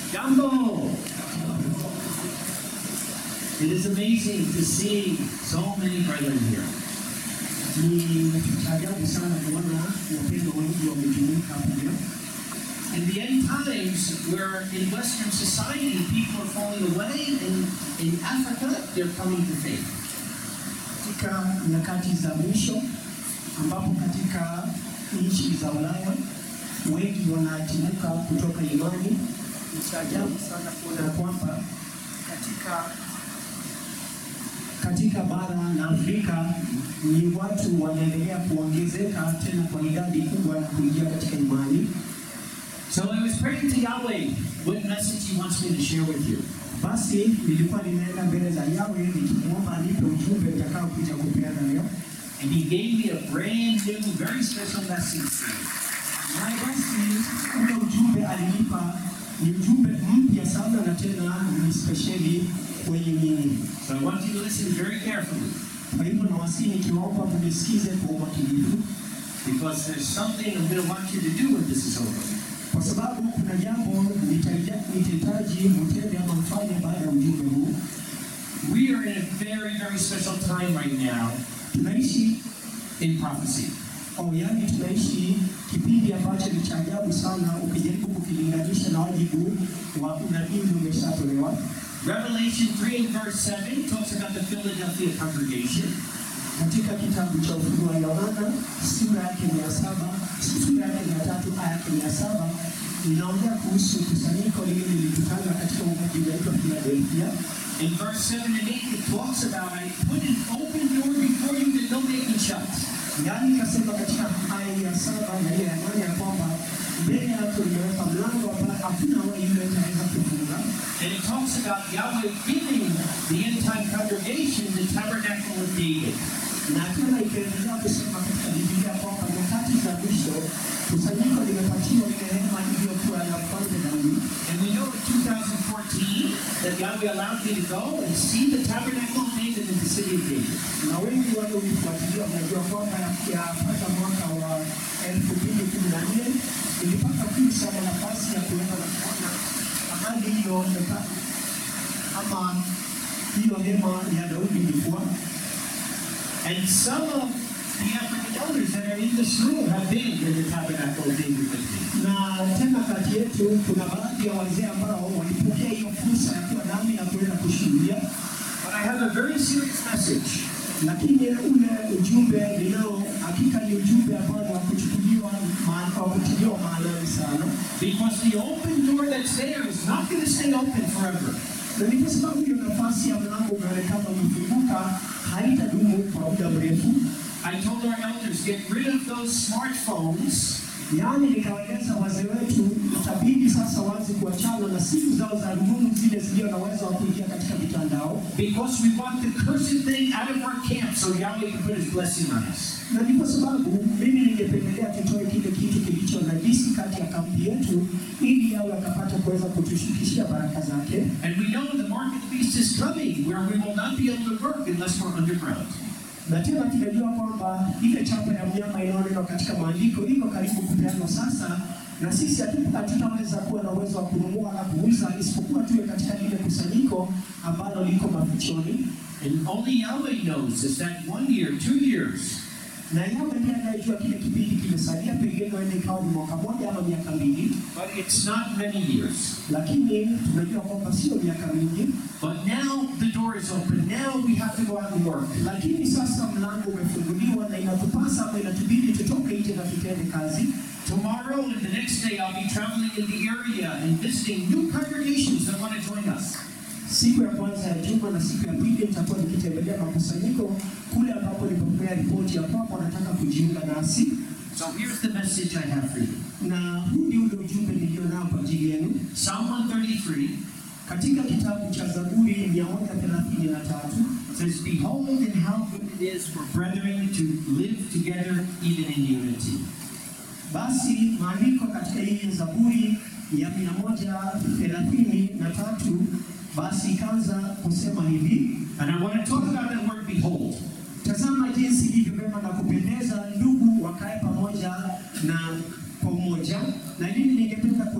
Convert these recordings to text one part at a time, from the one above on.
Jambo. It is amazing to see so many brethren here. In the end times, where in Western society people are falling away, and in Africa they're coming to faith. Katika nyakati za mwisho ambapo katika nchi za Ulaya wengi wanatimuka kutoka imani, ni ajabu sana kuona kwamba katika bara la Afrika ni watu wanaendelea kuongezeka tena kwa idadi kubwa na kuingia katika imani. So I was praying to Yahweh what message he wants me to share with you. Basi nilikuwa nimeenda mbele za Yahweh nikimwomba anipe ujumbe utakao kuja kupeana leo. And he gave me a brand new, very special message. Na basi ule ujumbe alinipa ni ujumbe mpya sana na tena ni specially kwenye mimi. So I want you to listen very carefully. Kwa hivyo nawasihi nikiwaomba mnisikize kwa umakinifu. Because there's something I'm going to want you to do when this is over. Kwa sababu kuna jambo nitahitaji mtende ama mfanye baada ya ujumbe huu. We are in a very, very special time right now. Tunaishi in prophecy. Yani tunaishi kipindi ambacho ni cha ajabu sana ukijaribu kukilinganisha na wajibu wa unabii umeshatolewa. Revelation 3 and verse 7 talks about the Philadelphia congregation. Katika kitabu cha Ufunuo Yohana sura yake 3 inaongea kuhusu kusanyiko lile lilikutana katika mji wa Philadelphia. In verse 7 and 8 it talks about I put an open door before you that no man can shut. Yani kasema katika aya ya 7 na ile ya 8 ya kwamba mbele yako nimeweka mlango ambao hakuna yule anaweza kufunga. And it talks about Yahweh giving the end time congregation the tabernacle of David. Na tena ikaendelea kusema katika Biblia kwamba nyakati za mwisho kusanyiko limepatiwa ile hema iliyokuwa ya mfalme Daudi. And we know in 2014 that Yahweh allowed me to go and see the tabernacle of David in the city of David. Na wengi wale walifuatilia wanajua kwamba yapata mwaka wa 2014 nilipata fursa na nafasi ya kuenda na kuona mahali hiyo ama hiyo hema ya Daudi ilikuwa. And some of the African elders that are in this room have been in the tabernacle of David with me. Na tena kati yetu kuna baadhi ya wazee ambao walipokea hiyo fursa ya kuwa nami na kuenda kushuhudia. But I have a very serious message. Lakini ule ujumbe ninao hakika ni ujumbe ambao wa kuchukuliwa maana sana. Because the open door that's there is not going to stay open forever. Na ni kwa sababu hiyo nafasi ya mlango umeonekana umefunguka haitadumu kwa muda mrefu. I told our elders, get rid of those smartphones. Yani nikawaeleza wazee wetu itabidi sasa waanze kuachana na simu zao za rununu zile zilio na uwezo wa kuingia katika mitandao. Because we want the cursed thing out of our camp so Yahweh can put his blessing on us. Na ni kwa sababu mimi ningependelea tutoe kile kitu kilicho najisi kati ya kambi yetu ili Yahweh akapata kuweza kutushukishia baraka zake. And we know the mark of the beast is coming where we will not be able to work unless we're underground. Na tena tunajua kwamba ile chapa ya mnyama inaonekana katika maandiko iko karibu kupeanwa sasa, na sisi hatutaweza kuwa na uwezo wa kununua na kuuza isipokuwa tuwe katika ile kusanyiko ambalo liko mafichoni. And only Yahweh knows is that 1 year, 2 years. Na Yahweh ndiye anayejua kile kipindi kimesalia, pengine ni kama mwaka mmoja ama miaka mingi. But it's not many years. Lakini tunajua kwamba sio miaka mingi. But now the door is open. Now we have to go out and work. Lakini sasa mlango umefunguliwa na inatupasa ama inatubidi tutoke nje na tutende kazi. Tomorrow and the next day I'll be traveling in the area and visiting new congregations that want to join us. Siku ya kwanza ya juma na siku ya pili nitakuwa nikitembelea makusanyiko kule ambapo nilipokea ripoti ya kwamba wanataka kujiunga nasi. So here's the message I have for you. Na huu ndio ujumbe nilionao kwa ajili yenu. Psalm 133 katika kitabu cha Zaburi 133 says, behold and how good it is for brethren to live together even in unity. Basi maandiko katika hii Zaburi ya 133 basi kaanza kusema hivi, and I want to talk about that word behold. Tazama jinsi ilivyo vyema na kupendeza ndugu wakae pamoja na pamoja. Na nini ningependa kuongea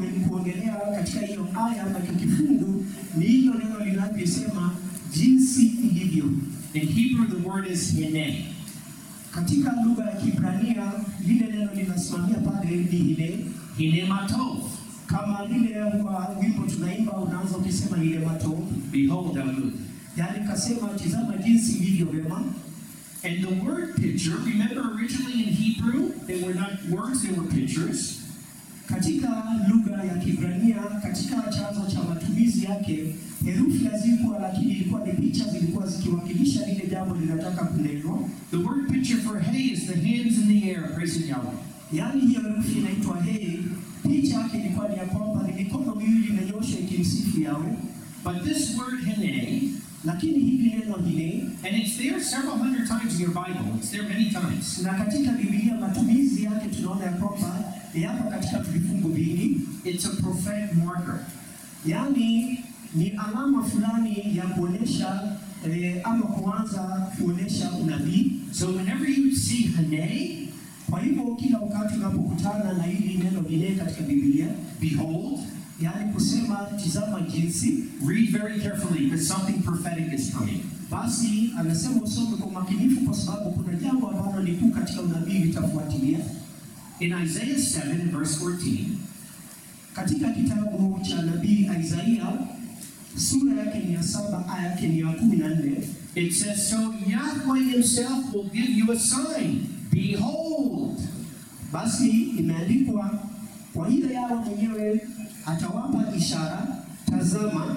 inaongelea katika hiyo aya ama kifungu ni hilo neno linalosema jinsi ilivyo. In Hebrew, the word is hine. Katika lugha ya Kiebrania lile neno linasimamia pale ni hine. Hine matov. Kama vile wimbo tunaimba unaanza ukisema hine matov. Behold how good. Yani kasema tazama jinsi ilivyo vema. And the word picture, remember originally in Hebrew, they were not words, they were pictures. Katika lugha ya Kiebrania, katika chanzo cha matumizi yake, herufi hazikuwa, lakini ilikuwa ni picha zilikuwa zikiwakilisha lile jambo linataka kunenwa. The word picture for hey is the hands in the air, praising Yahweh. Yani hiyo herufi inaitwa hey, picha yake ilikuwa ni ya kwamba ni mikono miwili imenyosha ikimsifu Yahweh. But this word hine, lakini hili neno hine, and it's there several hundred times in your Bible. It's there many times. Na katika Biblia matumizi yake tunaona ya kwamba yapo katika vifungu vingi. It's a prophetic marker. Yani ni alama fulani ya kuonesha ama kuanza kuonesha unabii. So whenever you see hine, kwa hivyo kila wakati unapokutana na hili neno hine katika Biblia, behold, yani kusema tazama jinsi, read very carefully because something prophetic is coming. Basi anasema usome kwa makinifu kwa sababu kuna jambo ambalo ni kuu katika unabii litafuatilia. In Isaiah 7 verse 14, katika kitabu cha nabii Isaiah sura yake ni ya 7 aya yake ni ya 14, it says, so Yahweh himself will give you a sign. Behold. Basi imeandikwa kwa ile Yahweh mwenyewe atawapa ishara, tazama.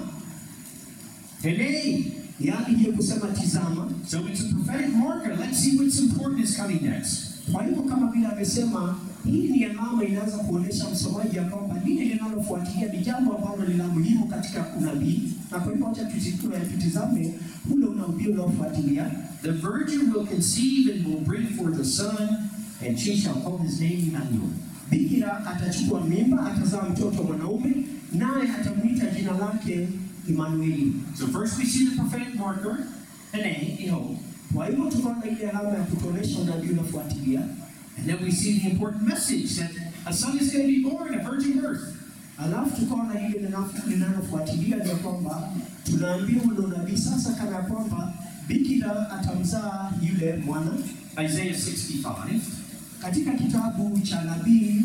Hine. Yani hiyo kusema tizama. So it's a prophetic marker. Let's see what's important is coming next. Kwa hivyo kama vile amesema, hii ni alama inaanza kuonesha msomaji ya kwamba lile linalofuatilia ni jambo ambalo ni la muhimu katika unabii. Na kwa hivyo acha tutizame ule unabii unaofuatilia. The virgin will conceive and will bring forth a son, and she shall call his name Emmanuel. Bikira atachukua mimba, atazaa mtoto mwanaume, naye atamuita jina lake Emmanuel. So first we see the prophetic marker, hine, behold. Kwa hivyo tunaona ile alama ya kutuonesha unabii unafuatilia. And then we see the important message that a son is going to be born, a virgin birth. Alafu tukaona ile linalofuatilia ni kwamba tunaambiwa ule unabii sasa kana kwamba bikira atamzaa yule mwana. Isaiah 65. Katika kitabu cha nabii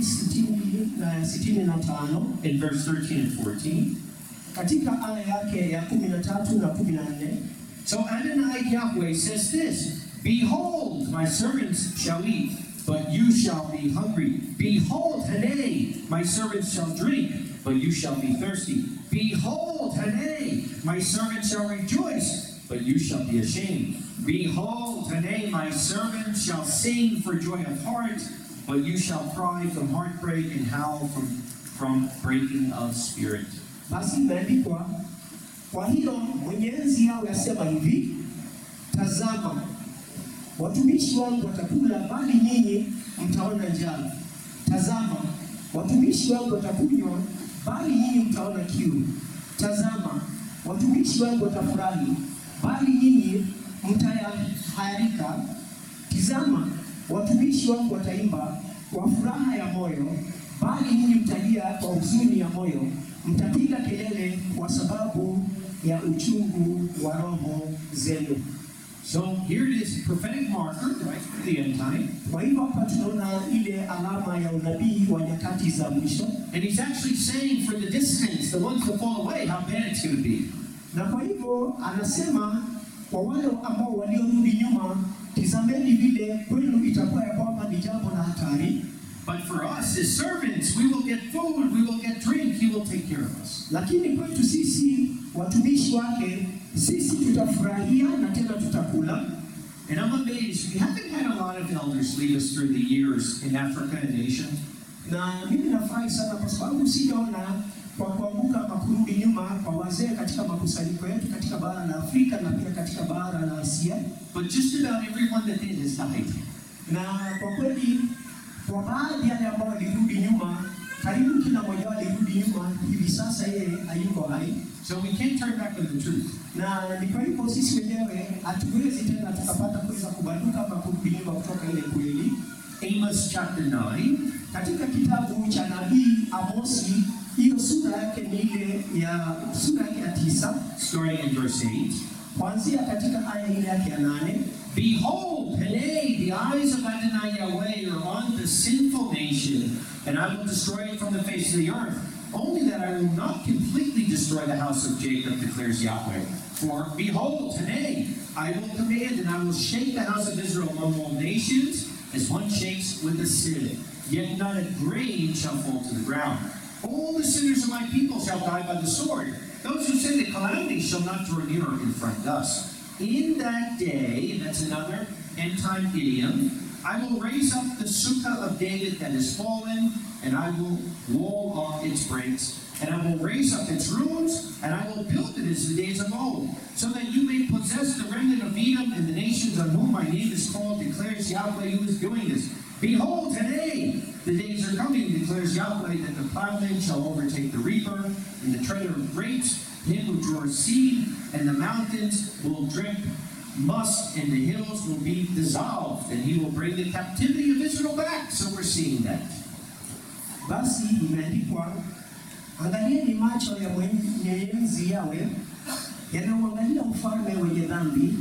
65 in verse 13 and 14. Katika aya yake ya 13 na 14. So Adonai Yahweh says this, behold, my servants shall eat, but you shall be hungry. Behold, hine, my servants shall drink, but you shall be thirsty. Behold, hine, my servants shall rejoice, but you shall be ashamed. Behold, hine, my servants shall sing for joy of heart, but you shall cry from heartbreak and howl from breaking of spirit. Basi imeandikwa, kwa hilo Mwenyezi Yahweh asema hivi, tazama, watumishi wangu watakula, bali nyinyi mtaona njaa. Tazama, watumishi wangu watakunywa, bali nyinyi mtaona kiu. Tazama, watumishi wangu watafurahi, bali nyinyi mtayaharika. Tazama, watumishi wangu wataimba kwa furaha ya moyo, bali nyinyi mtalia kwa huzuni ya moyo. Mtapiga kelele kwa sababu ya uchungu wa roho zenu. So here it is, prophetic marker, right, for the end time. Kwa hivyo hapa tunaona ile alama ya unabii wa nyakati za mwisho. And he's actually saying for the dissidents, the ones that fall away, how bad it's going to be. Na kwa hivyo anasema kwa wale ambao waliorudi nyuma, tazameni vile kwenu itakuwa ya kwamba ni jambo la hatari. But for us as servants, we will get food, we will get drink, he will take care of us. Lakini kwetu sisi watumishi wake, sisi tutafurahia na tena tutakula. And I'm amazed, we haven't had a lot of elders lead us through the years in Africa and Asia. Na mimi nafurahi sana kwa sababu sijaona kwa kuanguka makurudi nyuma kwa wazee katika makusanyiko yetu katika bara la Afrika na pia katika bara la Asia. But just about everyone that did has died. Na kwa kweli kwa baadhi ya ambao walirudi nyuma, karibu kila mmoja wao alirudi nyuma, hivi sasa yeye hayuko hai. So we can't turn back on the truth. Na ni kwa hivyo sisi wenyewe hatuwezi tena tukapata kuweza kubanduka ama kurudi nyuma kutoka ile kweli. Amos chapter 9. Katika kitabu cha nabii Amosi Hiyo sura yake ni ile ya sura yake ya 9 starting in verse 8. kuanzia katika aya ile yake ya 8. Behold, today the eyes of Adonai Yahweh are on the sinful nation, and I will destroy it from the face of the earth. Only that I will not completely destroy the house of Jacob, declares Yahweh. For behold, today I will command, and I will shake the house of Israel among all nations, as one shakes with a sieve. Yet not a grain shall fall to the ground. All the sinners of my people shall die by the sword. Those who say the calamity shall not draw near or confront us. In that day, that's another end-time idiom, I will raise up the sukkah of David that is fallen, and I will wall off its breaks, and I will raise up its ruins, and I will build it as the days of old, so that you may possess the remnant of Edom and the nations on whom my name is called, declares Yahweh who is doing this. Behold, today the days are coming, declares Yahweh, that the plowman shall overtake the reaper, and the treader of grapes, him who draws seed, and the mountains will drip must, and the hills will be dissolved, and he will bring the captivity of Israel back. So we're seeing that. Basi imeandikwa, angalieni macho ya mwenye enzi yawe yanauangalia ufalme wenye dhambi,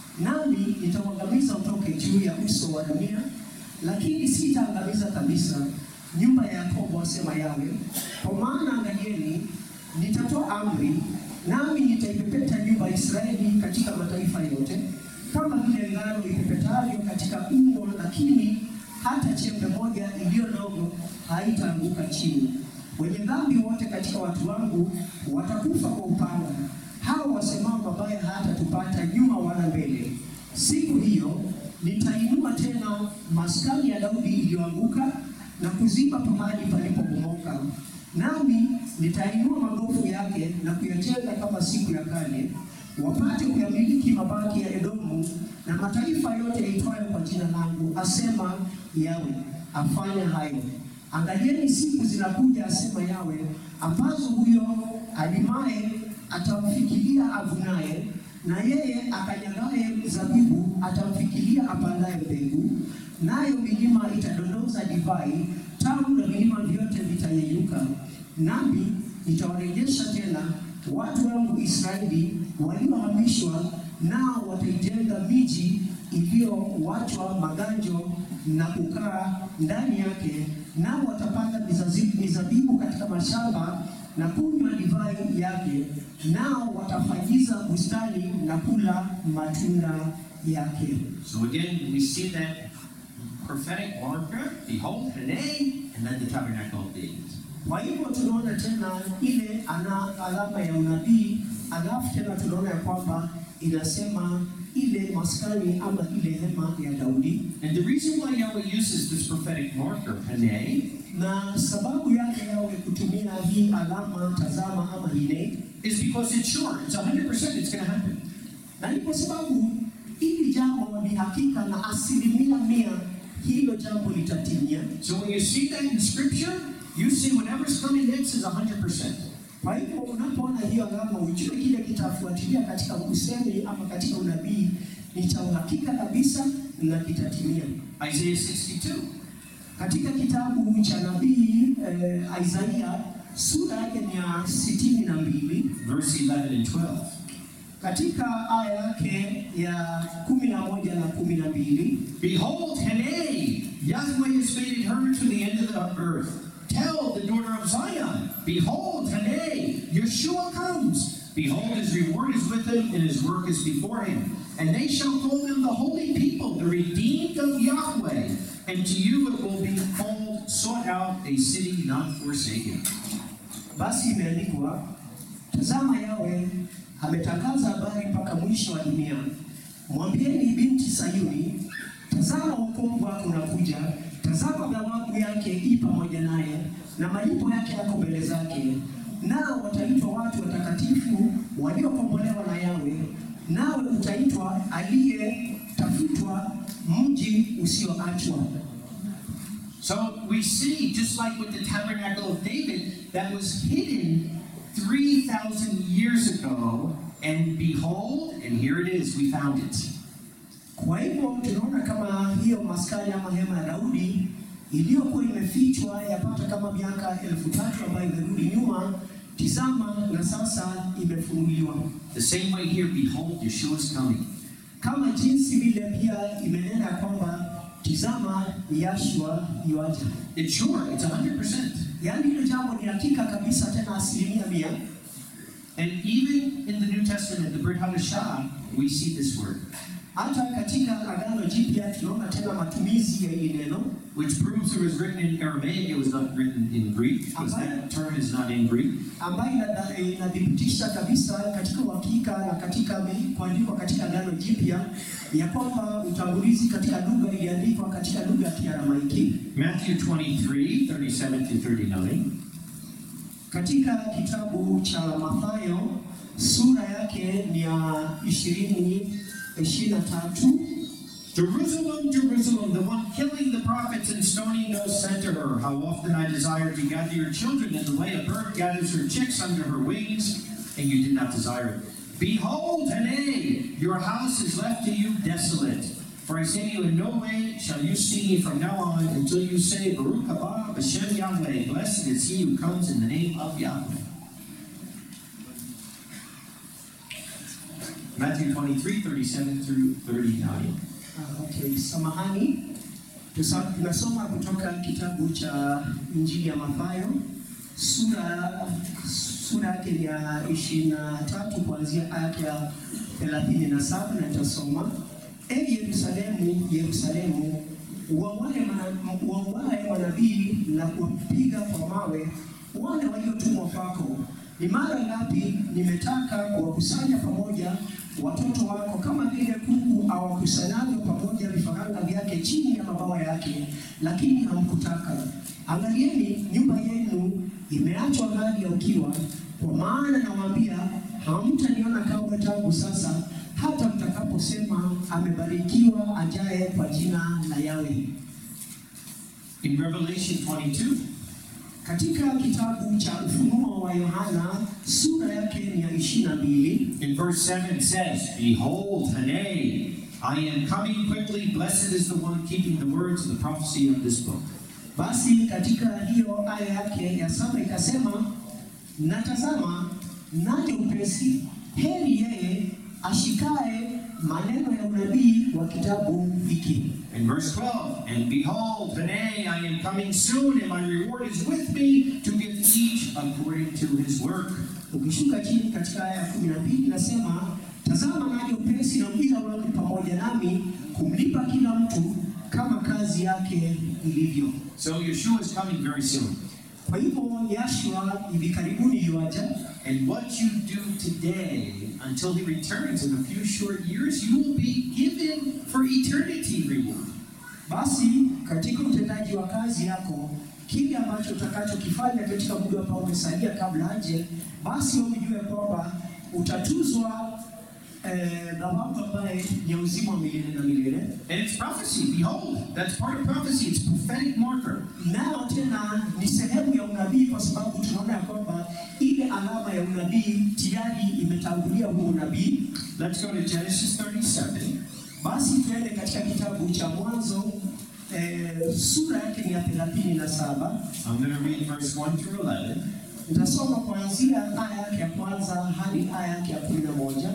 nami nitauangamiza utoke juu ya uso wa dunia, lakini sitaangamiza kabisa nyumba ya Yakobo, asema Yawe. Kwa maana angalieni, nitatoa amri, nami nitaipepeta nyumba ya Israeli katika mataifa yote, kama vile ngano ipepetavyo katika ungo, lakini hata chembe moja iliyo ndogo haitaanguka chini. Wenye dhambi wote katika watu wangu watakufa kwa upanga, hao wasemao mabaya hatatupata nyuma wala mbele. Siku hiyo nitainua tena maskani ya Daudi iliyoanguka na kuziba pahali palipobomoka, nami nitainua magofu yake na kuyajenga kama siku ya kale, wapate kuyamiliki mabaki ya Edomu na mataifa yote yaitwayo kwa jina langu, asema Yawe. Afanya hayo. Angalieni, siku zinakuja, asema Yawe, ambazo huyo alimaye atamfikiria avunaye, na yeye akanyagaye zabibu atamfikiria apandaye mbegu, nayo milima itadondoza divai tamu na vilima vyote vitayeyuka. Nami nitawarejesha tena watu wangu Israeli waliohamishwa, nao wataijenga miji iliyowachwa maganjo na kukaa ndani yake, nao watapanda mizabibu katika mashamba na kunywa divai yake, nao watafagiza bustani na kula matunda yake. So again, we see that prophetic marker, behold, today, and then the tabernacle of David. Kwa hivyo tunaona tena ile alama ya unabii, alafu tena tunaona ya kwamba inasema ile maskani ama ile hema ya Daudi. And the reason why Yahweh uses this prophetic marker, Hane, na sababu yake Yahweh kutumia hii alama tazama ama hine, is because it's sure, it's 100% it's going to happen. Na ni kwa sababu hili jambo ni hakika na 100% hilo jambo litatimia. So when you see that in scripture, you see whatever's coming next is 100%. Kwa hivyo unapoona hiyo alama, ujue kile kitafuatilia katika usemi ama katika unabii ni cha uhakika kabisa na kitatimia. Isaiah 62. Katika kitabu cha nabii Isaiah sura yake ni ya 62, verse 11 and 12. Katika aya yake ya 11 na 12, behold, today Yahweh has made it heard to the end of the earth. Tell the daughter of Zion, behold, today Yeshua comes. Behold, his reward is with him, and his work is before him. And they shall call him the holy people, the redeemed of Yahweh. And to you it will be called, sought out, a city not forsaken. Basi imeandikwa, tazama Yahweh ametangaza habari mpaka mwisho wa dunia. Mwambieni binti Sayuni, tazama wokovu wako unakuja. Tazama thawabu yake i pamoja naye, na malipo yake yako mbele zake. Nao wataitwa watu watakatifu waliokombolewa na Yahweh, nawe utaitwa aliyetafutwa, mji usioachwa. So we see, just like with the tabernacle of David, that was hidden 3,000 years ago, and behold, and here it is, we found it. Kwa hivyo tunaona kama hiyo maskani ama hema ya Daudi iliyokuwa imefichwa yapata kama miaka 3,000 ambayo imerudi nyuma, tizama na sasa imefunuliwa. The same way here, behold, Yeshua is coming. Kama jinsi vile pia imenena kwamba tizama Yeshua yuaja. It's sure, it's 100%. Yaani hilo jambo ni hakika kabisa, tena 100%. And even in the New Testament, the Brit Hadashah, we see this word. Hata katika Agano Jipya tunaona tena matumizi ya hili neno, which proves it was written in Aramaic, it was not written in Greek, because that term is not in Greek. Ambayo inadhibitisha kabisa katika uhakika na katika kuandikwa katika Agano Jipya ya kwamba utangulizi katika lugha iliandikwa katika lugha ya Kiaramaiki. Matthew 23:37-39. Katika kitabu cha Mathayo sura yake ni ya 20:23. Jerusalem, Jerusalem, the one killing the prophets and stoning those sent to her. How often I desired to gather your children in the way a bird gathers her chicks under her wings, and you did not desire it. Behold, today your house is left to you desolate. For I say to you, in no way shall you see me from now on until you say, Baruch haba b'shem Yahweh, blessed is he who comes in the name of Yahweh. Matthew 23:37-39. Okay, samahani. Tunasoma kutoka kitabu cha Injili ya Mathayo sura yake ya 23 kuanzia aya ya 37, na nitasoma. Yerusalemu, Yerusalemu, uwaue manabii na kuwapiga kwa mawe wale waliotumwa kwako. Ni mara ngapi nimetaka kuwakusanya pamoja watoto wako kama vile kuku awakusanyavyo pamoja vifaranga vyake chini ya mabawa yake, lakini hamkutaka. Angalieni, nyumba yenu imeachwa hali ya ukiwa, kwa maana nawaambia hamtaniona kamwe tangu sasa hata mtakaposema amebarikiwa ajaye kwa jina la Yahweh. In Revelation 22, katika kitabu cha Ufunuo wa Yohana sura yake ni ya 22, in verse 7 says, Behold, today I am coming quickly, blessed is the one keeping the words of the prophecy of this book. Basi katika hiyo aya yake ya 7 ikasema, natazama naja upesi, heri yeye ashikae maneno ya unabii wa kitabu hiki. In verse 12, and behold, today I am coming soon, and my reward is with me to give each according to his work. Ukishuka chini katika aya ya 12 inasema, tazama naja upesi na ujira wangu pamoja nami kumlipa kila mtu kama kazi yake ilivyo. So Yeshua is coming very soon. Kwa hivyo Yeshua hivi karibuni yuaja. And what you do today until he returns in a few short years, you will be given for eternity reward. Basi katika utendaji wa kazi yako, kile ambacho utakachokifanya katika muda ambao umesalia kabla aje, basi ujue kwamba utatuzwa thawabu ambaye ni uzima wa milele na milele. And it's prophecy. Behold, that's part of prophecy. It's prophetic marker. Nao tena ni sehemu ya unabii, kwa sababu tunaona ya kwamba ile alama ya unabii tayari imetangulia huo unabii. Let's go to Genesis 37. Basi tuende katika kitabu cha Mwanzo sura yake ni ya 37. I'm going to read verse 1 through 11. Nitasoma kuanzia aya yake ya kwanza hadi aya yake ya 11.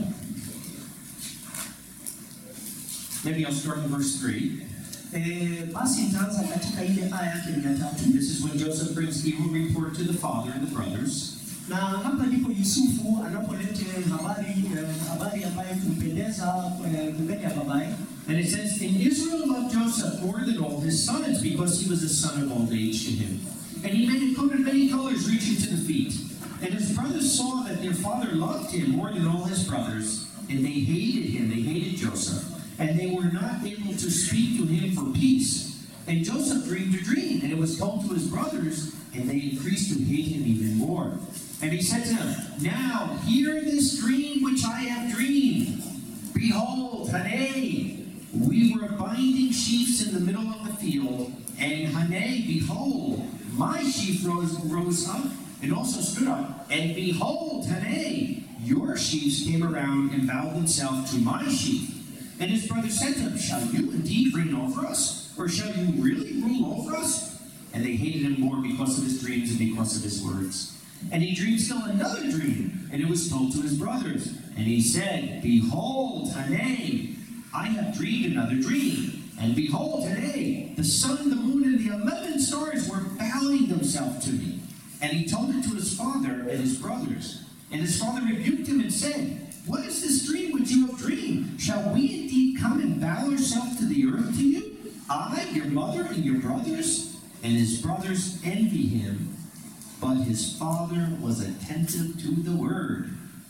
Maybe I'll start in verse 3. Basi nitaanza katika ile aya yake ya 3. This is when Joseph brings evil report to the father and the brothers. Na hapa ndipo Yusufu anapoleta habari ambayo kumpendeza mbele ya babaye. And it says, and Israel loved Joseph more than all his sons, because he was a son of old age to him. And he made a coat of many colors reaching to the feet. And his brothers saw that their father loved him more than all his brothers, and they hated him, they hated Joseph. And they were not able to speak to him for peace. And Joseph dreamed a dream, and it was told to his brothers, and they increased to hate him even more. And he said to them, now hear this dream which I have dreamed. Behold, today we were binding sheaves in the middle of the field, and Hane, behold, my sheaf rose up and also stood up, and behold, Hane, your sheaves came around and bowed themselves to my sheaf. And his brother said to him, shall you indeed reign over us? or shall you really rule over us? And they hated him more because of his dreams and because of his words. And he dreamed still another dream, and it was told to his brothers. And he said, Behold, today I have dreamed another dream. And behold, today the sun, the moon, and the 11 stars were bowing themselves to me. And he told it to his father and his brothers. And his father rebuked him and said, What is this dream which you have dreamed? Shall we indeed come and bow ourselves to the earth to you? I, your mother, and your brothers? And his brothers envy him, but his father was attentive to the word.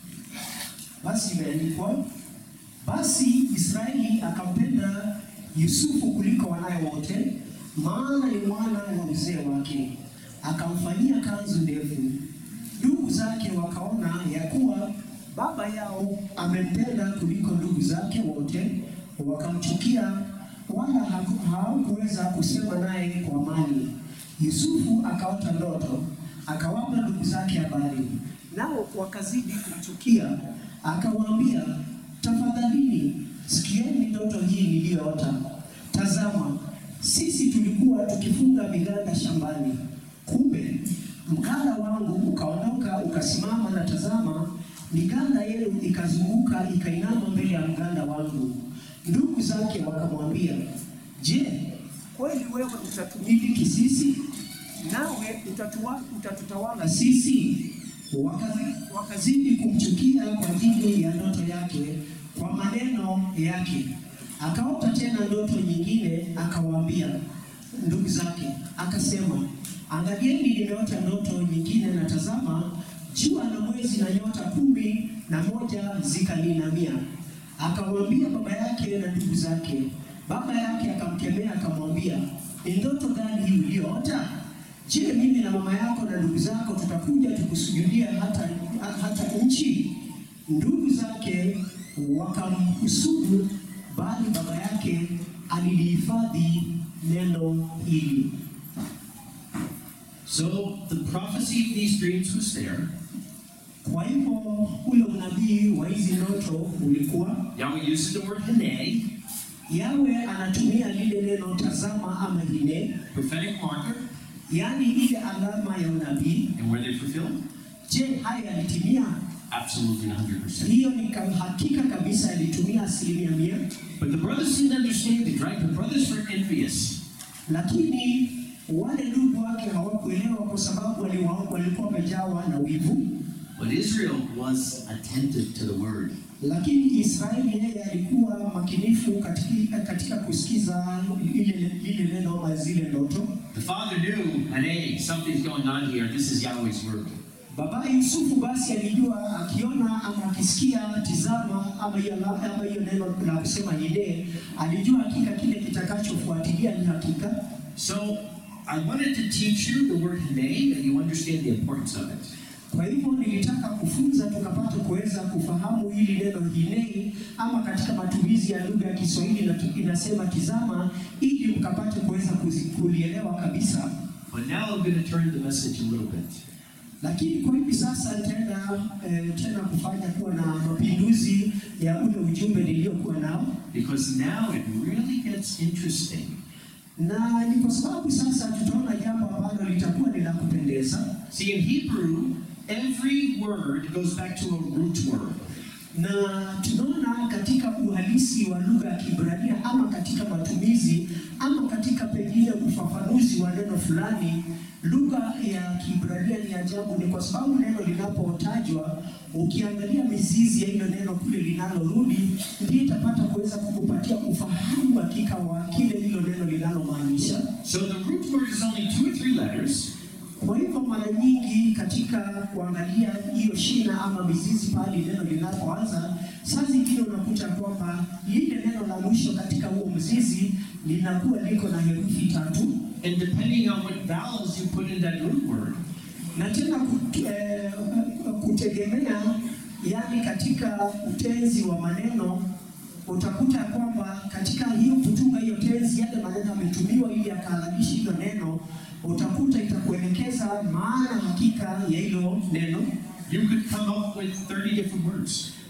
Basi imeandikwa, basi Israeli akampenda Yusufu kuliko wanawe wote, maana ni mwana wa mzee wake. Akamfanyia kanzu ndefu. Ndugu zake wakaona ya kuwa baba yao amempenda kuliko ndugu zake wote, wakamchukia, wala hawakuweza kusema naye kwa amani. Yusufu akaota ndoto, akawapa ndugu zake habari, nao wakazidi kumchukia. Akawaambia, tafadhalini sikieni ndoto hii niliyoota. Tazama, sisi tulikuwa tukifunga miganda shambani. Kumbe mganda wangu ukaondoka ukasimama, na tazama, miganda yenu ikazunguka ikainama mbele ya mganda wangu. Ndugu zake wakamwambia, Je, kweli wewe utatumiliki sisi? Nawe utatutawala sisi? Wakazidi kumchukia kwa ajili ya ndoto yake, kwa maneno yake. Akaota tena ndoto nyingine, akawaambia ndugu zake, akasema, angalieni, nimeota ndoto nyingine, na tazama, jua na mwezi na nyota 11 zikaninamia. Akawaambia baba yake na ndugu zake. Baba yake akamkemea, akamwambia, ni ndoto gani hii uliyoota? Je, mimi na mama yako na ndugu zako tutakuja tukusujudia hata nchi? Ndugu zake wakamhusudu, bali baba yake alilihifadhi neno hili. So the prophecy of these dreams was there. Kwa hivyo ule unabii wa hizi ndoto ulikuwa. Yahweh uses the word hine. Yahweh anatumia lile neno tazama ama hine. Prophetic marker. Yani ile alama ya unabii. And were they fulfilled? Je, haya yalitimia? Absolutely 100%. Hiyo ni hakika kabisa, yalitumia 100%. But the brothers didn't understand it, right? The brothers were envious. Lakini wale ndugu wake hawakuelewa, kwa sababu walikuwa wamejawa na wivu. But Israel was attentive to the word. Lakini Israeli yeye alikuwa makinifu katika kusikiza ile neno ama zile ndoto. The father knew, and hey, something's going on here. This is Yahweh's word. Baba Yusufu basi alijua, akiona ama akisikia tizama ama hiyo neno la kusema hide, alijua hakika kile kitakachofuatilia ni hakika. So I wanted to teach you the word hine, and you understand the importance of it. Kwa hivyo nilitaka kufunza tukapata kuweza kufahamu hili neno hine, ama katika matumizi ya lugha ya Kiswahili na inasema tizama, ili mkapate kuweza kulielewa kabisa. But now I'm going to turn the message a little bit. Lakini kwa hivi sasa tena kufanya kuwa na mapinduzi ya ule ujumbe niliokuwa nao. Because now it really gets interesting. Na ni kwa sababu sasa tutaona jambo ambalo litakuwa ni la kupendeza. See, in Hebrew, every word goes back to a root word. Na tunaona katika uhalisi wa lugha ya Kiebrania ama katika matumizi ama katika pengine ufafanuzi wa neno fulani, lugha ya Kiebrania ni ajabu. Ni kwa sababu neno linapotajwa, ukiangalia mizizi ya hilo neno kule linalorudi, ndiyo itapata kuweza kukupatia ufahamu hakika wa kile hilo neno linalomaanisha. So the root word is only 2 or 3 letters. Kwa hivyo mara nyingi katika kuangalia hiyo shina ama mizizi pale neno linapoanza, saa zingine unakuta kwamba lile neno la mwisho katika huo mzizi linakuwa liko na herufi 3. And depending on what vowels you put in that root word, na tena kutegemea yani katika utenzi wa maneno, utakuta kwamba katika hiyo kutunga hiyo tenzi, yale maneno yametumiwa ili akahalalisha hilo neno, utakuta itakuelekeza maana hakika ya hilo neno. You could come up with 30 different words.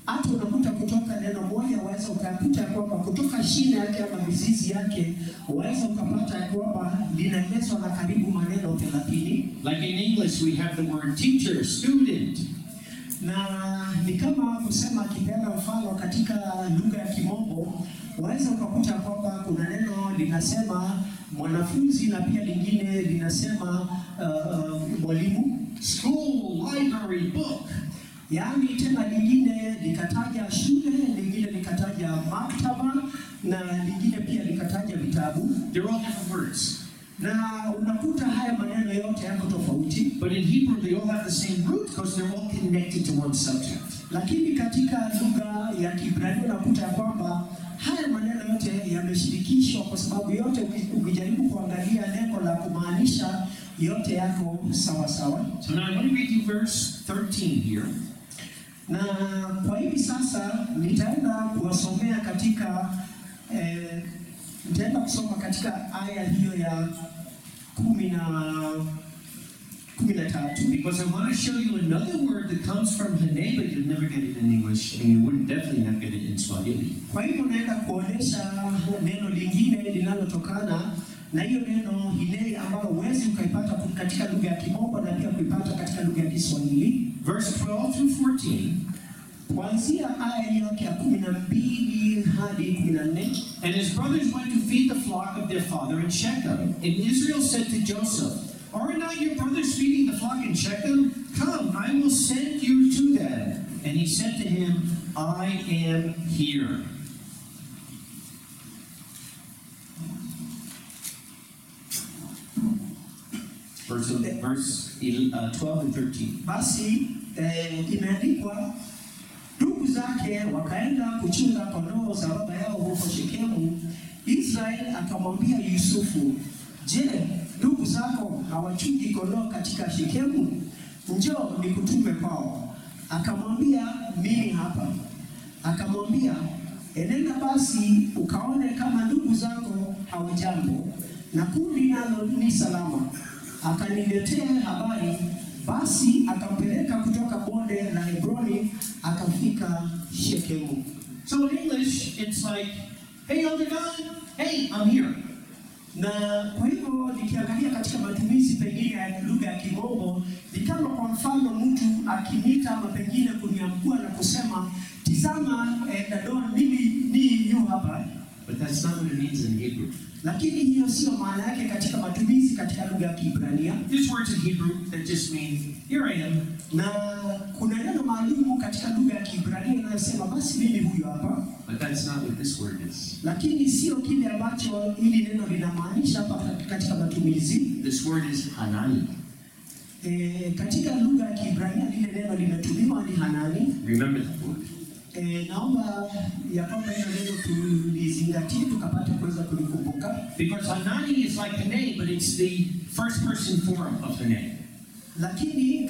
hata unakuta kutoka neno moja waweza ukakuta kwamba kutoka shina yake ama mizizi yake waweza ukapata kwamba linaelezwa na karibu maneno 30. Like in English, we have the word teacher, student. Na ni kama kusema kipeana mfano katika lugha ya Kimombo, waweza ukakuta kwamba kuna neno linasema mwanafunzi na pia lingine linasema mwalimu. School, library, book. Yaani tena lingine likataja shule, lingine likataja maktaba, na lingine pia likataja vitabu. They're all different words. Na unakuta haya maneno yote yako tofauti. But in Hebrew, they all have the same root because they're all connected to one subject. Lakini katika lugha ya Kiebrania unakuta kwamba haya maneno yote yameshirikishwa kwa sababu yote ukijaribu kuangalia lengo la kumaanisha yote yako sawa sawa. So now I'm going to read you verse 13 here. Na kwa hivi sasa nitaenda kuwasomea katika nitaenda kusoma katika aya hiyo ya 13. Because I want to show you another word that comes from Hane, but you'll never get it in English, and you wouldn't definitely not get it in Swahili. Kwa hivyo naenda kuonesha neno lingine linalotokana na hiyo neno Hine ambalo huwezi ukaipata katika lugha ya Kimombo na pia kuipata katika lugha ya Kiswahili. Verse 12 through 14. Kuanzia aya yake ya 12 hadi 14. And his brothers went to feed the flock of their father in Shechem. And Israel said to Joseph, "Are not your brothers feeding the flock in Shechem? Come, I will send you to them." And he said to him, "I am here." Verse 12 and 13. Basi imeandikwa, ndugu zake wakaenda kuchunga kondoo za baba yao huko Shekemu. Israeli akamwambia Yusufu, "Je, ndugu zako hawachungi kondoo katika Shekemu? Njoo nikutume kwao." Akamwambia, "Mimi hapa." Akamwambia, "Enenda basi ukaone kama ndugu zako hawajambo na kundi nalo ni salama." Akaniletea habari. Basi akampeleka kutoka bonde la Hebroni akafika Shekemu. So in English, it's like, "Hey, Elder Don, hey, I'm here." Na kwa hivyo nikiangalia katika matumizi pengine ya lugha ya Kimombo, ni kama kwa mfano mtu akiniita ama pengine kuniamkua na kusema, "Tizama, Don, mimi ni yu hapa." But that's not what it means in Hebrew. Lakini hiyo sio maana yake katika matumizi katika lugha ya Kiebrania. There's words in Hebrew that just mean, "Here I am." Na kuna neno maalum katika lugha ya Kiebrania inayosema basi mimi huyu hapa. But that's not what this word is. Lakini sio kile ambacho hili neno linamaanisha hapa katika matumizi. This word is Hanani. Katika lugha ya Kiebrania lile neno limetumiwa ni Hanani. Remember that word. Naomba ya kwamba hilo neno tulizingatie tukapata kuweza kulikumbuka. Because Hanani is like Hane, but it's the first person form of Hane. Lakini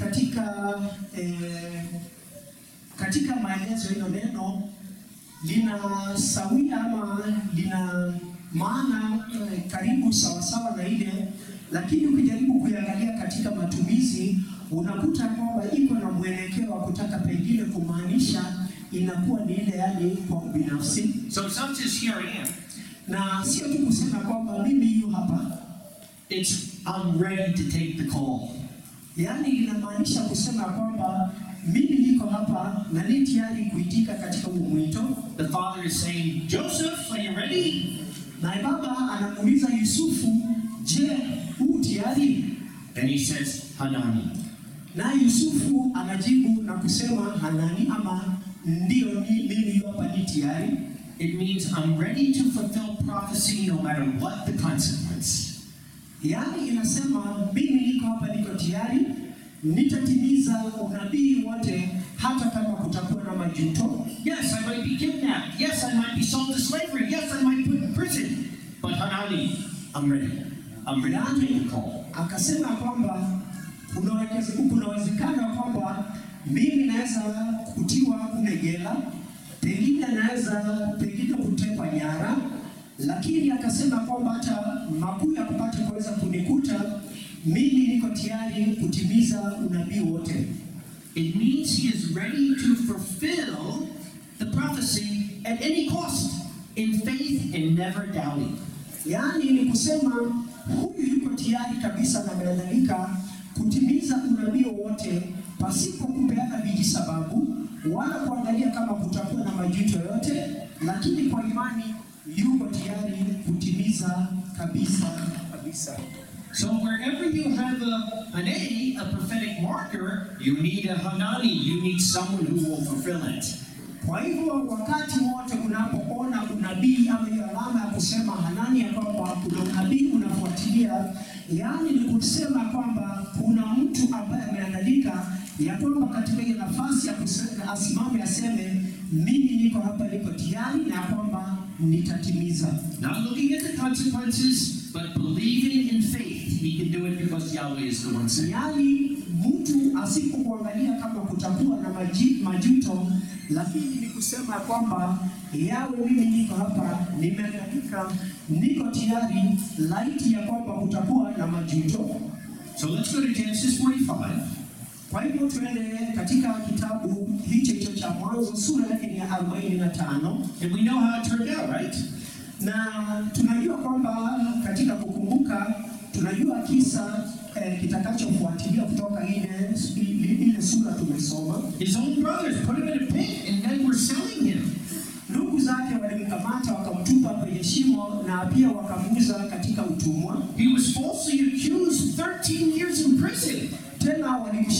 katika maelezo hilo neno lina sawia ama lina maana karibu sawasawa na ile, lakini ukijaribu kuangalia katika matumizi unakuta kwamba iko na mwelekeo wa kutaka pengine kumaanisha inakuwa ni ile yani kwa binafsi. So it's not just "here I am." Na sio tu kusema kwamba mimi yu hapa. It's "I'm ready to take the call." Yani inamaanisha kusema kwamba mimi niko hapa na ni tayari kuitika katika huu mwito. The father is saying, "Joseph, are you ready?" Na baba anamuuliza Yusufu, "Je, huu tayari?" And he says, "Hanani." Na Yusufu anajibu na kusema Hanani, ama ndio mimi hapa ni tayari. It means I'm ready to fulfill prophecy no matter what the consequence. Yani inasema mimi niko hapa, niko tayari, nitatimiza unabii wote hata kama kutakuwa na majuto. Yes, I might be kidnapped. Yes, I might be sold to slavery. Yes, I might put in prison. But Hanani, I'm ready. I'm ready to take the call. Akasema kwamba kuna uwezekano kwamba mimi naweza kutiwa kule jela, pengine kutekwa nyara, lakini akasema kwamba hata makuu ya kupata kuweza kunikuta, mimi niko tayari kutimiza unabii wote. It means he is ready to fulfill prophecy at any cost, in faith and never doubting. Yaani ni kusema huyu yuko tayari kabisa na ameandalika kutimiza unabii wote pasipo kupeana vijisababu wala kuangalia kama kutakuwa na majuto yote, lakini kwa imani yuko tayari kutimiza kabisa. So wherever you have a prophetic marker, you need a Hanani. You need someone who will fulfill it. Kwa hivyo wakati wote unapoona unabii ama hiyo alama ya kusema Hanani ya kwamba kuna unabii unafuatilia, yaani ni kusema kwamba kuna mtu ambaye ameandalika ya kwamba katika ile nafasi ya kusema asimame aseme mimi niko hapa, niko tayari na kwamba nitatimiza. Not looking at the consequences, but believing in faith. He can do it because Yahweh is the one saying. Yaani mtu asipokuangalia kama kutakuwa na majuto, lakini ni kusema kwamba Yahweh, mimi niko hapa, nimeandalika, niko tayari, laiti ya kwamba kutakuwa na majuto. So let's go to Genesis 45. Kwa hivyo tuende katika kitabu hicho cha Mwanzo sura yake ni 45. And we know how it turned out, right? Na tunajua kwamba katika kukumbuka tunajua kisa kitakachofuatilia kutoka ile sura tumesoma. His own brothers put him in a pit and then were selling him. Ndugu zake walimkamata wakamtupa kwenye shimo na pia wakamuuza katika utumwa. He was falsely accused 13 years in prison. Tena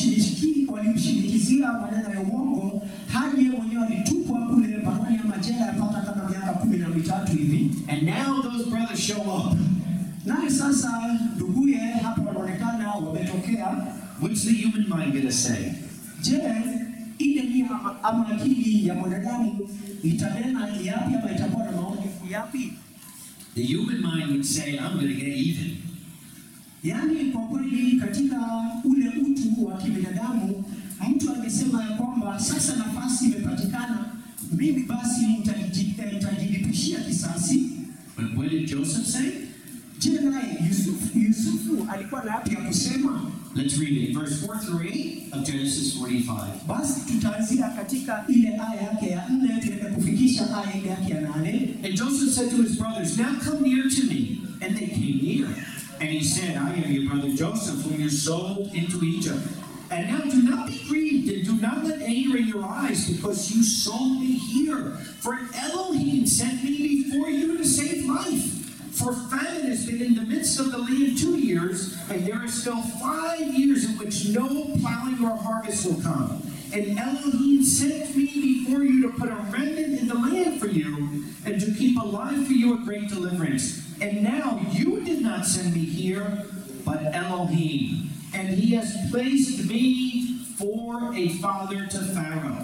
walimshirikizia maneno ya uongo hadi yeye mwenyewe alitupwa kule mahali ya majela yapata kama miaka 13 hivi. And now those brothers show up. Na sasa nduguye hapa wanaonekana wametokea. What's the human mind going to say? Je, ile nia ama akili ya mwanadamu itanena yapi ama itakuwa na maoni yapi? The human mind would say, I'm going to get even. Yaani kwa kweli katika ule utu wa kibinadamu mtu angesema ya kwamba sasa nafasi imepatikana, mimi basi nitajilipishia kisasi. But what did Joseph say? Je, naye Yusufu alikuwa na yapi ya kusema? Let's read it. Verse 4 through 8 of Genesis 45. Basi tutaanzia katika ile aya yake ya 4 tuende kufikisha aya yake ya 8. And Joseph said to his brothers, now come near to me. And they came near. And he said, I am your brother Joseph, whom you sold into Egypt. And now do not be grieved, and do not let anger in your eyes, because you sold me here. For Elohim sent me before you to save life. For famine has been in the midst of the land 2 years, and there are still 5 years in which no plowing or harvest will come. And Elohim sent me before you to put a remnant in the land for you, and to keep alive for you a great deliverance. And now you did not send me here, but Elohim. And he has placed me for a father to Pharaoh.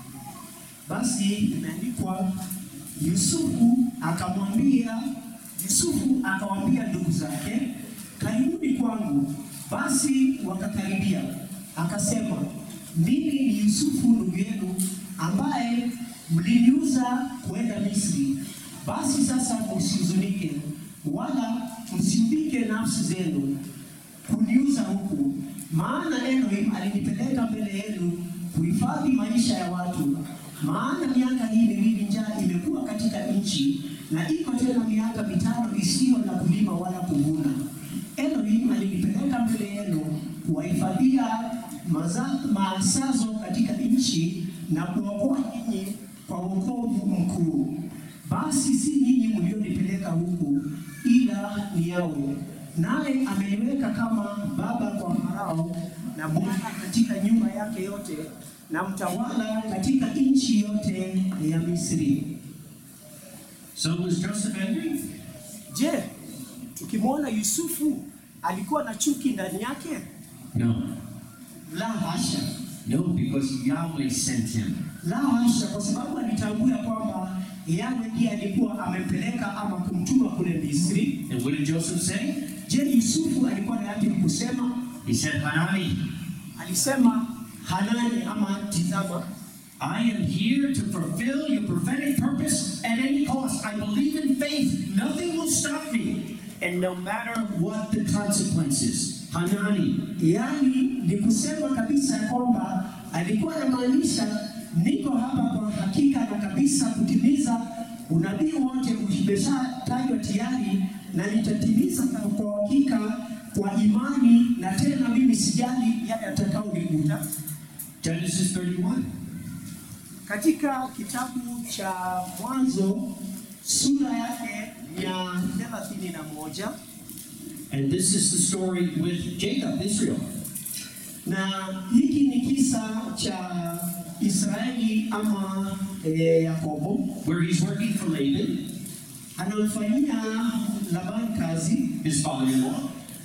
Basi imeandikwa Yusufu akawaambia ndugu zake, karibuni kwangu. Basi wakakaribia. Akasema, mimi ni Yusufu ndugu yenu ambaye mliniuza kwenda Misri. Basi sasa msihuzunike wala msiubike nafsi zenu kuniuza huku, maana Elohim alinipeleka mbele yenu kuhifadhi maisha ya watu. Maana miaka hii miwili njaa imekuwa katika nchi, na iko tena miaka 5 isiyo na kulima wala kuvuna. Elohim alinipeleka mbele yenu kuwahifadhia masazo katika nchi na kuokoa nyinyi kwa wokovu mkuu. Basi si nyinyi mlionipeleka huku, ila ni Yahweh. Naye ameniweka kama baba kwa Farao na bwana katika nyumba yake yote na mtawala katika nchi yote ya Misri. So was Joseph angry? Je, tukimwona Yusufu alikuwa na chuki ndani yake? No. La hasha. No, because Yahweh sent him. La hasha, kwa sababu alitambua kwamba Yahweh ndiye alikuwa amempeleka ama kumtuma kule Misri. And what did Joseph say? Je, Yusufu alikuwa na yapi kusema? He said, Hanani. Alisema, Hanani ama tizama, I am here to fulfill your prophetic purpose at any cost. I believe in faith. Nothing will stop me. And no matter what the consequences. Hanani. Yaani ni kusema kabisa kwamba alikuwa anamaanisha niko hapa kwa hakika na kabisa kabisa kutimiza unabii wote umeshatajwa tayari, na nitatimiza kwa hakika kwa imani, na tena mimi sijali yale yatakayonikuta. Genesis 31. Katika kitabu cha Mwanzo sura yake ya 31. And this is the story with Jacob, Israel. Na hiki ni kisa cha Israeli ama Yakobo, where he's working for Laban, anamfanyia Laban kazi, his father-in-law,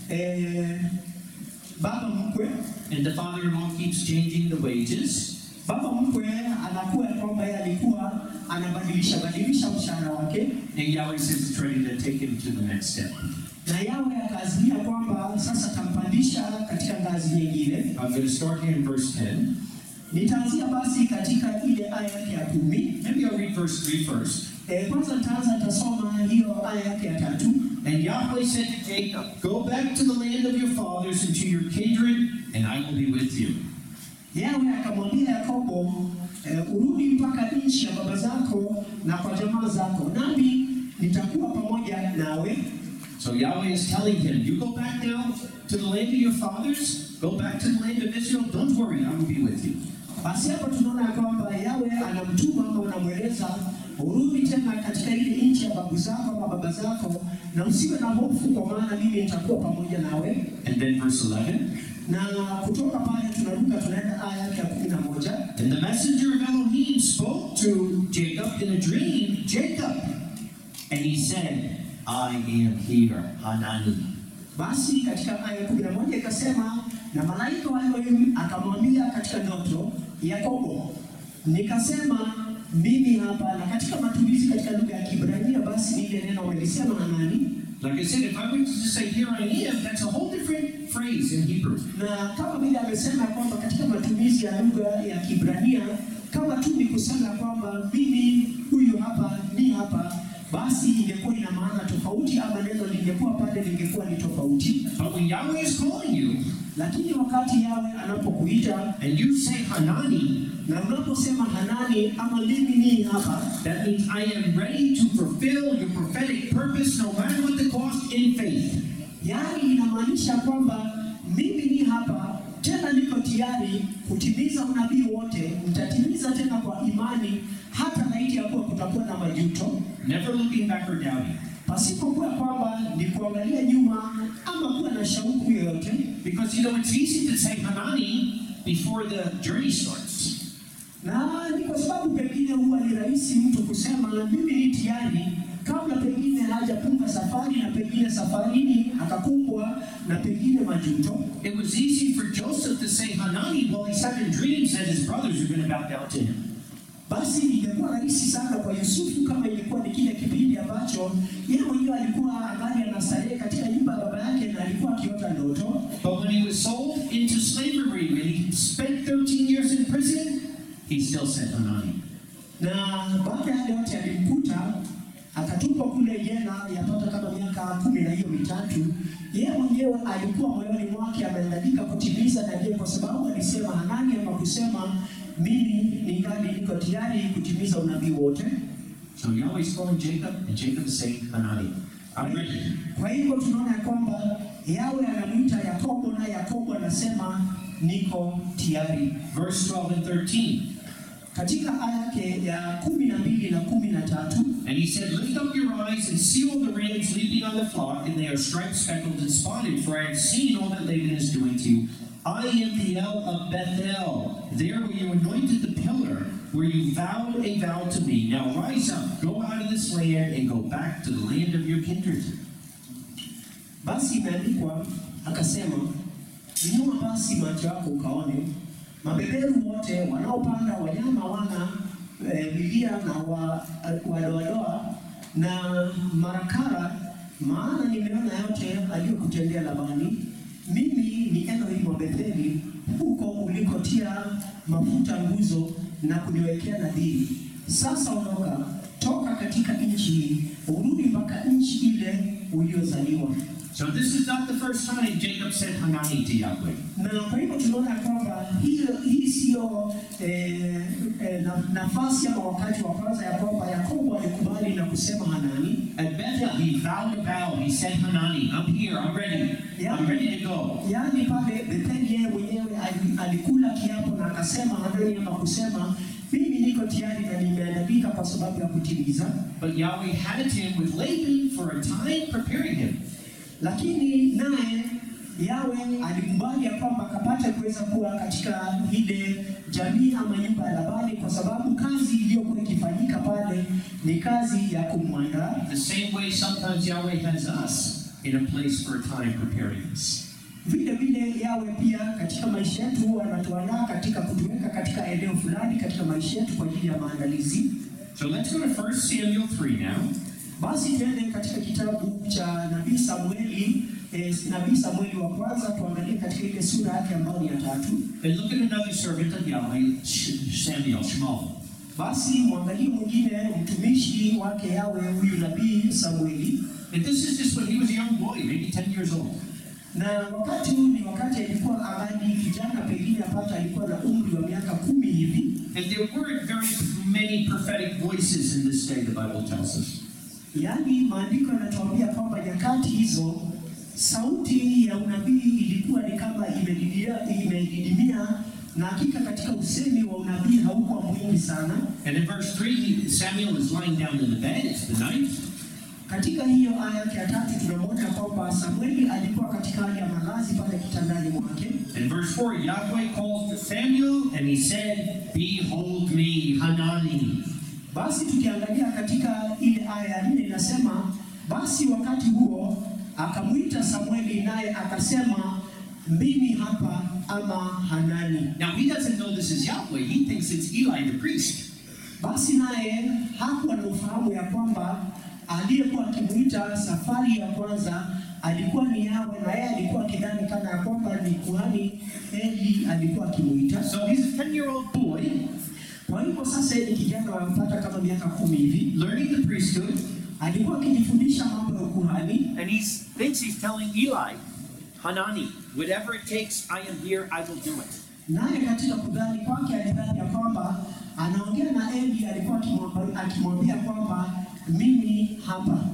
baba mkwe, and the father-in-law keeps changing the wages. Baba mkwe anakuwa kwamba yeye alikuwa anabadilisha mshahara wake, and Yahweh says it's ready to take him to the next step. Na Yahweh akaazimia kwamba sasa tampandisha katika ngazi nyingine. I'm going to start here in verse 10. Nitaanzia basi katika ile aya yake ya 10. Maybe I'll read verse 3 first. Kwanza nitasoma hiyo aya yake ya 3. And Yahweh said to Jacob, go back to the land of your fathers and to your kindred, and I will be with you. Yahweh akamwambia Yakobo, urudi mpaka nchi ya baba zako na kwa jamaa zako, nami nitakuwa pamoja nawe. So Yahweh is telling him, you go back now to the land of your fathers, go back to the land of Israel, don't worry, I will be with you. Basi hapo tunaona kwamba Yahweh anamtuma ama anamweleza urudi tena katika ile nchi ya babu zako ama baba zako, na usiwe na hofu kwa maana mimi nitakuwa pamoja nawe. And then verse 11. Na kutoka pale tunaruka tunaenda aya ya 11. And the messenger of Elohim spoke to Jacob in a dream, Jacob. And he said, I am here, Hanani. Basi katika aya 11 ikasema, na malaika wa Elohim akamwambia katika ndoto, Yakobo. Nikasema, mimi hapa. Na katika matumizi katika lugha ya Kiebrania basi ile neno walisema Hanani. Like I said, if I were to just say here I am, that's a whole different phrase in Hebrew. Na kama vile amesema kwamba katika matumizi ya lugha ya Kiebrania, kama tu ni kusema kwamba mimi huyu hapa ni hapa, basi ingekuwa ina maana tofauti, ama neno lingekuwa pale lingekuwa ni tofauti. But when Yahweh is calling you, lakini wakati Yahweh anapokuita and you say Hanani, na unaposema Hanani ama mimi ni hapa, that means I am ready to fulfill your prophetic purpose no matter what the cost in faith. Yani inamaanisha kwamba mimi ni hapa, tena niko tayari kutimiza unabii wote, nitatimiza tena kwa imani, hata laiti ya kuwa kutakuwa na majuto. Never looking back or doubting. Pasipokuwa kwamba ni kuangalia nyuma ama kuwa na shauku yoyote. Because you know it's easy to say Hanani before the journey starts. Na ni kwa sababu pengine huwa ni rahisi mtu kusema mimi ni tayari kabla pengine hajapunga safari, na pengine safarini akakumbwa na pengine majuto. It was easy for Joseph to say Hanani while he's having dreams that his brothers are going to bow down to him. Basi ingekuwa rahisi sana kwa Yusufu kama ilikuwa ni kile kipindi ambacho yeye mwenyewe alikuwa angali anastarehe katika nyumba ya baba yake na alikuwa akiota ndoto. But when he was sold into slavery and he spent 13 years in prison, he still said Hanani. Na baada ya yote alimkuta akatupwa kule jela yapata kama miaka 13. Yeye mwenyewe alikuwa moyoni mwake ameandika kutimiza, na ndiye kwa sababu alisema Hanani, ama kusema mimi ningali niko tayari kutimiza unabii wote. So Yahweh is calling Jacob, and Jacob is saying Hanani, I'm ready. Kwa hivyo tunaona kwamba Yahweh anamuita Yakobo na Yakobo anasema niko tayari. Verse 12 and 13. Katika aya yake ya 12 na 13, and he said, lift up your eyes and see all the rams leaping on the flock, and they are striped, speckled, and spotted, for I have seen all that Laban is doing to you. I am the El of Bethel, there where you anointed the pillar, where you vowed a vow to me. Now rise up, go out of this land, and go back to the land of your kindred. Basi imeandikwa akasema, inua basi macho yako ukaone mabeberu wote wanaopanda wanyama wana milia na wadoadoa na marakara, maana nimeona yote aliyokutendea Labani. Mimi ni Elohim wa Betheli, huko ulikotia mafuta nguzo na kuniwekea nadhiri. Sasa ondoka, toka katika nchi hii, urudi mpaka nchi ile uliozaliwa. So this is not the first time Jacob said Hanani to Yahweh. Na kwa hivyo tunaona kwamba hii sio nafasi ama wakati wa kwanza ya kwamba Yakobo alikubali na kusema Hanani. At Bethel, he vowed a vow. He said, Hanani, I'm here, I'm ready. I'm ready to go. Yaani pale Betheli yeye mwenyewe alikula kiapo na akasema Hanani ama kusema mimi niko tayari na nimeandika kwa sababu ya kutimiza. But Yahweh had him with Laban for a time preparing him. Lakini naye Yahweh alikubali ya kwamba akapata kuweza kuwa katika ile jamii ama nyumba ya Labani kwa sababu kazi iliyokuwa ikifanyika pale ni kazi ya kumwandaa. The same way sometimes Yahweh has us in a place for a time preparing us. Vile Yahweh pia katika maisha yetu anatuandaa katika kutuweka katika eneo fulani katika maisha yetu kwa ajili ya maandalizi. So let's go to 1 Samuel 3 now. Basi tuende katika kitabu cha Nabii Samueli wa kwanza, tuangalie katika ile sura yake ambayo ni ya 3. And look at another servant of Yahweh, Samuel, Shmuel. Basi mwangalie mwingine mtumishi wake Yahweh huyu Nabii Samueli. And this is just when he was a young boy, maybe 10 years old. Na wakati huu ni wakati alikuwa angali kijana, pengine apata alikuwa na umri wa miaka 10 hivi. And there weren't very many prophetic voices in this day, the Bible tells us. Yaani maandiko yanatuambia kwamba nyakati hizo sauti ya unabii ilikuwa ni kama imedidimia, na hakika katika usemi wa unabii haukuwa mwingi sana. And in verse 3, Samuel is lying down in the bed, it's the night. Katika hiyo aya ya 3 tunamwona kwamba Samueli alikuwa katika hali ya malazi pale kitandani mwake. In verse 4, Yahweh called Samuel and he said, Behold me, Hanani. Basi tukiangalia katika ile aya ya 4 inasema, basi wakati huo akamwita Samueli naye akasema, mimi hapa ama Hanani. Now he doesn't know this is Yahweh, he thinks it's Eli the priest. Basi naye hakuwa na ufahamu ya kwamba aliyekuwa akimwita safari ya kwanza alikuwa ni Yahweh, na yeye alikuwa akidhani kana ya kwamba ni kuhani Eli alikuwa akimwita. So he's a 10-year-old boy. Kwa hivyo sasa ni kijana wampata kama miaka 10 hivi, learning the priesthood. Alikuwa akijifundisha mambo ya ukuhani. And he thinks he's telling Eli, Hanani, whatever it takes, I am here, I will do it. Naye katika kudhani kwake alidhani ya kwamba anaongea na Eli, alikuwa akimwambia kwamba mimi hapa.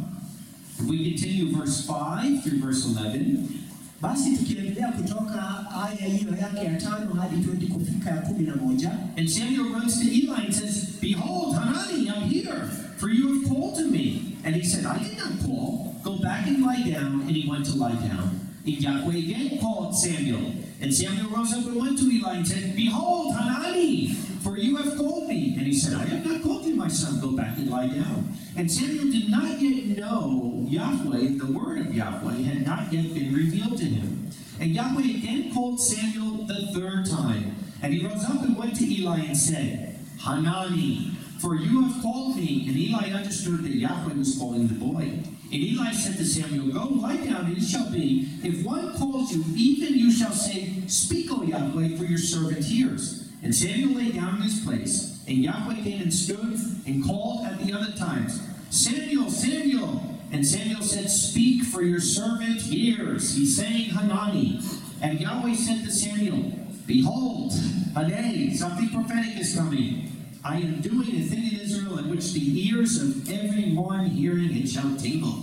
We continue verse 5 through verse 11. Basi tukiendelea kutoka aya hiyo yake ya 5 hadi 20 kufika ya 11. And Samuel runs to Eli and says, Behold, Hanani, I'm here, for you have called to me. And he said, I did not call. Go back and lie down. And he went to lie down. And Yahweh again called Samuel. And Samuel rose up and went to Eli and said, Behold, Hanani, for you have called me. And he said, I have not called you, my son. Go back and lie down. And Samuel did not yet know Yahweh. The word of Yahweh had not yet been revealed to him. And Yahweh again called Samuel the 3rd time. And he rose up and went to Eli and said, Hanani, for you have called me. And Eli understood that Yahweh was calling the boy. And Eli said to Samuel, Go, lie down, and it shall be, if one calls you, even you shall say, Speak, O Yahweh, for your servant hears. And Samuel lay down in his place. And Yahweh came and stood and called at the other times, Samuel, Samuel. And Samuel said, Speak, for your servant hears. He's saying, Hanani. And Yahweh said to Samuel, Behold, a day, something prophetic is coming. I am doing a thing in Israel in which the ears of everyone hearing it shall tingle.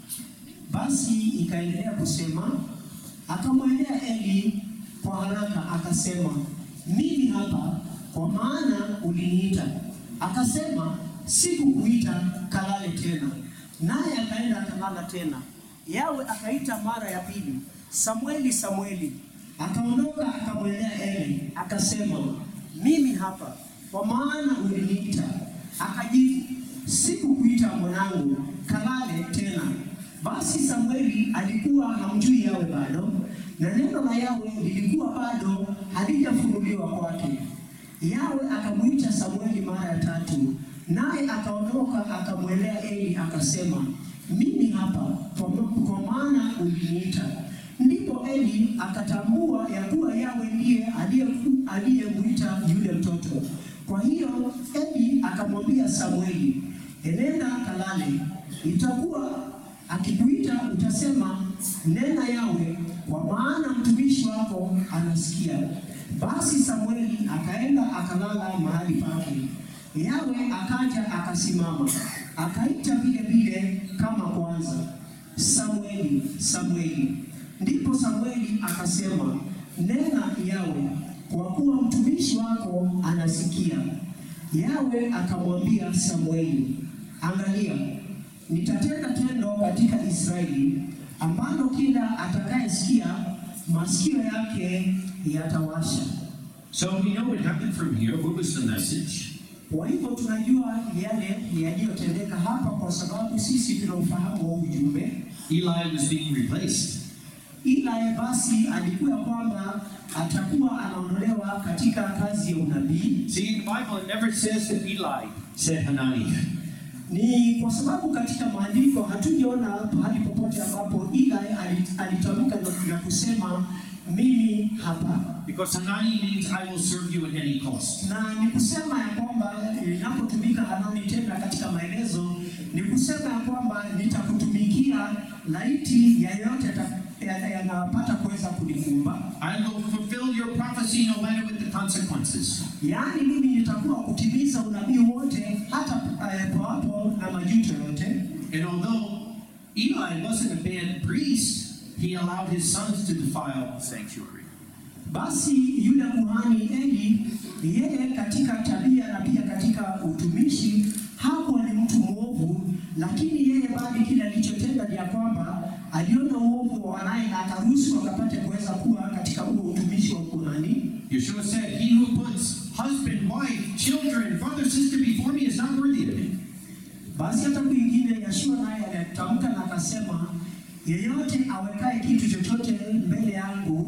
Basi ikaendelea kusema, akamwendea Eli kwa haraka akasema, mimi hapa, kwa maana uliniita. Akasema, sikukuita, kalale tena. Naye akaenda akalala tena. Yahweh akaita mara ya pili, Samueli, Samueli. Akaondoka akamwendea Eli akasema, mimi hapa, kwa maana uliniita. Akajibu, sikukuita mwanangu, kalale tena. Basi Samueli alikuwa hamjui Yahweh bado, na neno la Yahweh lilikuwa bado halijafunuliwa kwake. Yahweh akamwita Samueli mara ya 3, naye akaondoka akamwendea Eli akasema, mimi hapa, kwa maana uliniita. Ndipo Eli akatambua ya kuwa Yahweh ndiye aliyemwita yule mtoto. Kwa hiyo Eli akamwambia Samueli, enenda kalale, itakuwa akikuita utasema, nena Yawe, kwa maana mtumishi wako anasikia. Basi Samueli akaenda akalala mahali pake. Yawe akaja akasimama, akaita vile vile kama kwanza, Samueli, Samueli. Ndipo Samueli akasema, nena Yawe, kwa kuwa mtumishi wako anasikia. Yawe akamwambia Samueli, angalia, nitatenda tendo katika Israeli ambalo kila atakayesikia masikio yake yatawasha. So we know what happened from here. What was the message? Kwa hivyo tunajua yale yaliyotendeka hapa kwa sababu sisi tunaufahamu wa ujumbe. Eli was being replaced. Eli basi alikuwa kwamba atakuwa anaondolewa katika kazi ya unabii. See, in the Bible it never says that Eli Said Hanani. Ni kwa sababu katika maandiko hatujaona pahali popote ambapo Eli alitamka na kusema mimi hapa. Because Hanani means I will serve you at any cost. Na ni kusema ya kwamba inapotumika Hanani tena katika maelezo ni kusema ya kwamba nitakutumikia laiti yoyote yanapata kuweza kunikumba. I will fulfill your prophecy no matter what the consequences. Yaani mimi nitakuwa kutimiza unabii wote hata pawapo na majuto yote. And although Eli wasn't a bad priest, he allowed his sons to defile the sanctuary. Basi yule kuhani Eli, yeye katika tabia na pia katika utumishi hakuwa ni mtu mwovu, lakini yeye bali kile alichotenda ni ya kwamba aliona uovu wa wanaye na akaruhusu wakapate kuweza kuwa katika huo utumishi wa kuhani. Yeshua said, he who puts husband, wife, children, brother, sister before me is not worthy of me. Basi hata kwingine Yeshua naye alitamka na akasema, yeyote awekae kitu chochote mbele yangu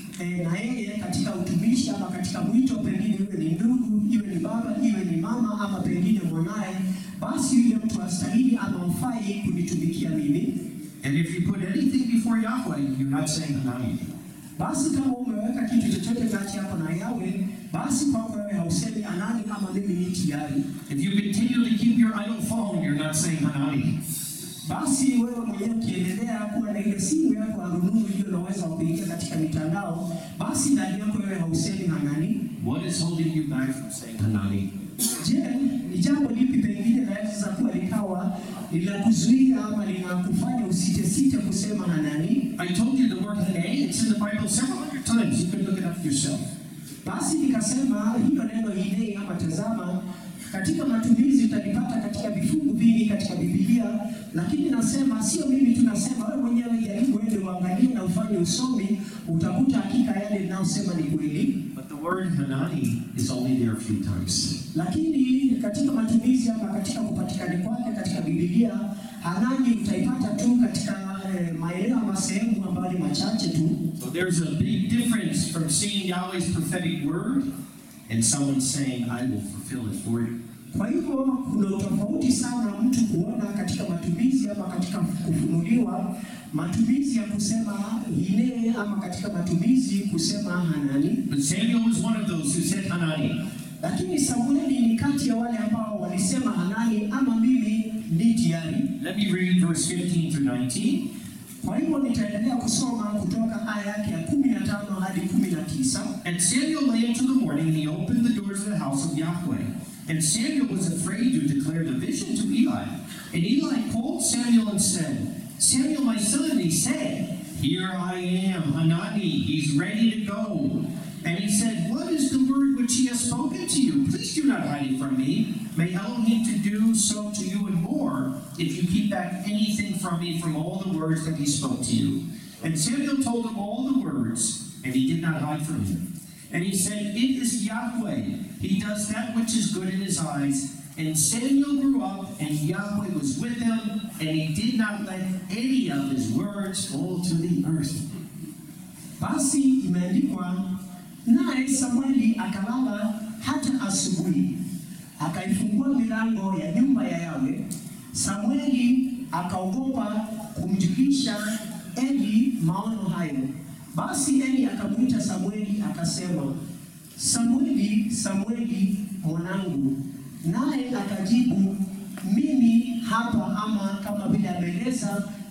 na yeye katika utumishi ama katika mwito, pengine iwe ni ndugu, iwe ni baba, iwe ni mama ama pengine mwanae, basi yule mtu astahili ama mfai kunitumikia mimi. And if you put anything before Yahweh, you're not saying Hanani. Basi kama umeweka kitu chochote kati yako na Yawe, basi kwako wewe hausemi Hanani ama mimi ni tayari. If you continue to keep your idol phone, you're not saying Hanani. Basi wewe mwenyewe ukiendelea kuwa na ile simu yako ya rununu hiyo unaweza kuingia katika mitandao, basi ndani yako wewe hausemi Hanani. What is holding you back from saying Hanani? Je, ni jambo lipi pengine naweza kuwa likawa linakuzuia ama linakufanya usite kusema Hanani? I told you the word Hanani, it's in the Bible several hundred times. You can look it up yourself. Basi nikasema hilo neno Hanani ama tazama, katika matumizi utalipata katika vifungu vingi katika Biblia, lakini nasema sio mimi tunasema, wewe mwenyewe jaribu uende uangalie na ufanye usomi, utakuta hakika yale ninayosema ni kweli. But the word Hanani is only there a few times. Lakini katika matumizi ama katika kupatikana kwake katika Biblia, Hanani utaipata tu katika maeneo ama sehemu ambayo ni machache tu. So there's a big difference from seeing Yahweh's prophetic word and someone saying, I will fulfill it for you. Kwa hivyo kuna tofauti sana mtu kuona katika matumizi ama katika kufunuliwa, matumizi ya kusema Hanani ama katika matumizi kusema Hanani. But Samuel was one of those who said Hanani. Lakini Samueli ni kati ya wale ambao walisema Hanani ama mimi ni tayari. Let me read verse 15 through 19. Kwa hivyo nitaendelea kusoma kutoka aya yake ya 15 hadi 19. And Samuel lay until the morning, and he opened the doors of the house of Yahweh. And Samuel was afraid to declare the vision to Eli. And Eli called Samuel and said, Samuel, my son. And he said, Here I am, Hanani, he's ready to go. And he said, What is the word which he has spoken to you? Please do not hide it from me. May Elohim to do so to you and more, if you keep back anything from me from all the words that he spoke to you. And Samuel told him all the words, and he did not hide from him. And he said, It is Yahweh. He does that which is good in his eyes. And Samuel grew up, and Yahweh was with him, and he did not let any of his words fall to the earth. Basi imeandikwa, naye Samueli akalala hata asubuhi, akaifungua milango ya nyumba ya Yawe. Samueli akaogopa kumjulisha Eli maono hayo. Basi Eli akamwita Samueli akasema, Samueli, Samueli mwanangu. Naye akajibu, mimi hapa, ama kama vile ameeleza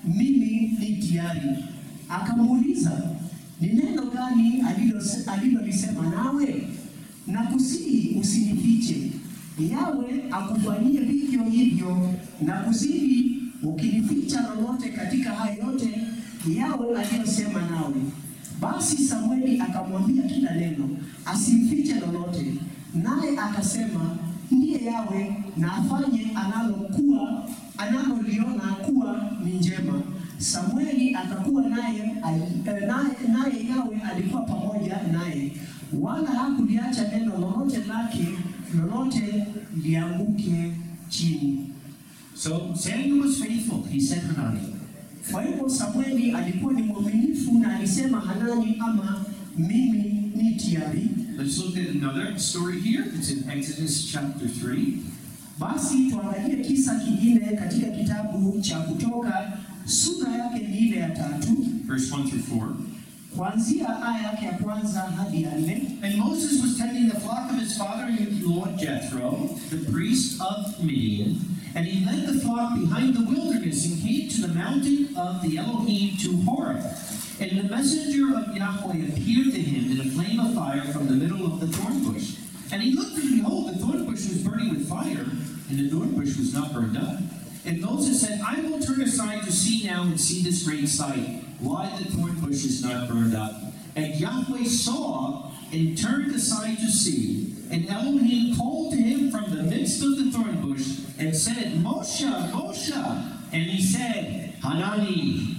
mimi ni tayari. Akamuuliza, ni neno gani alilolisema nawe? Na kusihi usinifiche, Yawe akufanyie vivyo hivyo na kuzidi, ukinificha lolote katika hayo yote Yawe aliyosema nawe. Basi Samueli akamwambia kila neno, asimfiche lolote. Naye akasema, ndiye Yawe na afanye analoliona kuwa ni njema. Samueli akakuwa naye Yawe alikuwa pamoja naye, wala hakuliacha neno lolote lake lolote lianguke chini. So Samuel was faithful. He sent Hanani. Kwa hivyo Samueli alikuwa ni mwaminifu na alisema Hanani ama mimi ni tayari. Let's look at another story here. It's in Exodus chapter 3. Basi tuangalie kisa kingine katika kitabu cha Kutoka, sura yake ni ile ya 3, Verse 1 through 4. kuanzia aya yake ya kwanza hadi ya 4. And Moses was tending the flock of his father-in-law Jethro, the priest of Midian, and he led the flock behind the wilderness and came to the mountain of the Elohim to Horeb. And the messenger of Yahweh appeared to him in a flame of fire from the middle of the thorn bush. And he looked, and behold, the thorn bush was burning with fire, and the thorn bush was not burned up. And Moses said, I will turn aside to see now and see this great sight, why the thorn bush is not burned up. And Yahweh saw and turned aside to see, and Elohim called to him from the midst of the thorn bush and said, Moshe, Moshe. And he said, Hanani.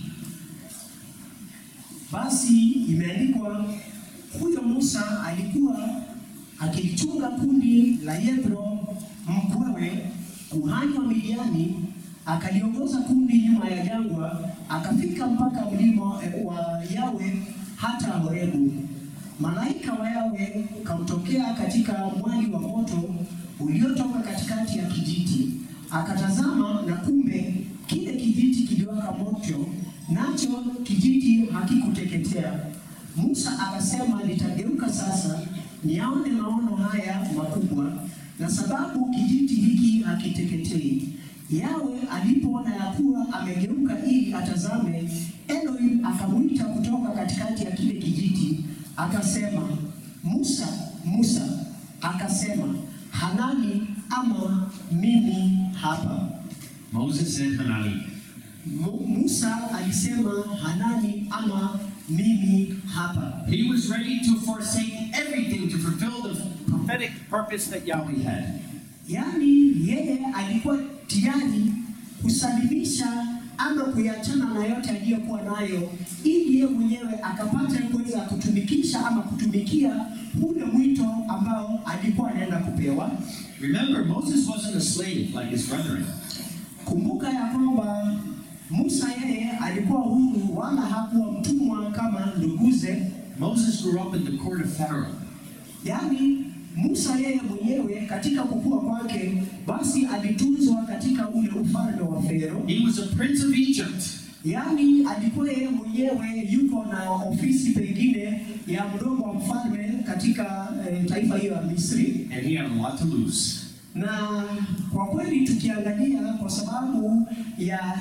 Basi imeandikwa, huyo Musa alikuwa akilichunga kundi la Yethro mkwewe kuhani wa Midiani, akaliongoza kundi nyuma ya jangwa, akafika mpaka mlima wa Yawe hata Horebu. Malaika wa Yawe kamtokea katika mwali wa moto uliotoka katikati ya kijiti. Akatazama na kumbe kile kijiti kiliwaka moto, nacho kijiti hakikuteketea. Musa akasema, nitageuka sasa niaone maono haya makubwa, na sababu kijiti hiki hakiteketei. Yawe alipoona ya kuwa amegeuka ili atazame, Elohim akamwita kutoka katikati ya kile kijiti, akasema, Musa, Musa. Akasema, Hanani ama mimi hapa. Moses said, Hanani. Musa alisema, Hanani ama mimi hapa. He was ready to forsake everything to fulfill the prophetic purpose that Yahweh had. Yaani yeye alikuwa tayari kusalimisha ama kuyachana na yote aliyokuwa nayo, ili yeye mwenyewe akapata kuweza kutumikisha ama kutumikia ule mwito ambao alikuwa anaenda kupewa. Remember, Moses wasn't a slave like his brethren. Kumbuka ya kwamba Musa yeye alikuwa huru wala hakuwa mtumwa kama nduguze. Moses grew up in the court of Pharaoh. Yaani Musa yeye mwenyewe katika kukua kwake basi alitunzwa katika ule ufalme wa Farao. He was a prince of Egypt. Yaani alikuwa yeye mwenyewe yuko na ofisi pengine ya mdogo wa mfalme katika taifa hiyo ya Misri. And he had a lot to lose. Na kwa kweli tukiangalia kwa sababu ya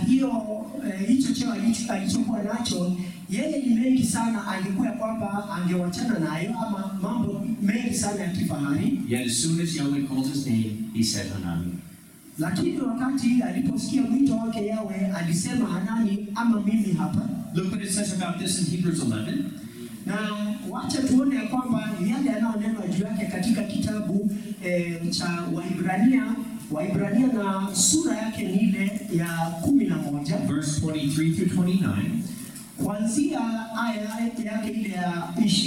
hicho cheo alichokuwa nacho, yeye ni mengi sana angekuwa kwamba angewachana nayo ama mambo mengi sana ya kifahari. Yet as soon as Yahweh called his name, he said Hanani. Lakini wakati aliposikia mwito wake Yawe alisema Hanani ama mimi hapa. Look what it says about this in Hebrews 11. Na wacha tuone ya kwamba yale yanayonenwa juu yake katika kitabu cha Waibrania na sura yake ni ile ya 11, Verse 23 through 29. kuanzia aya yake ile ya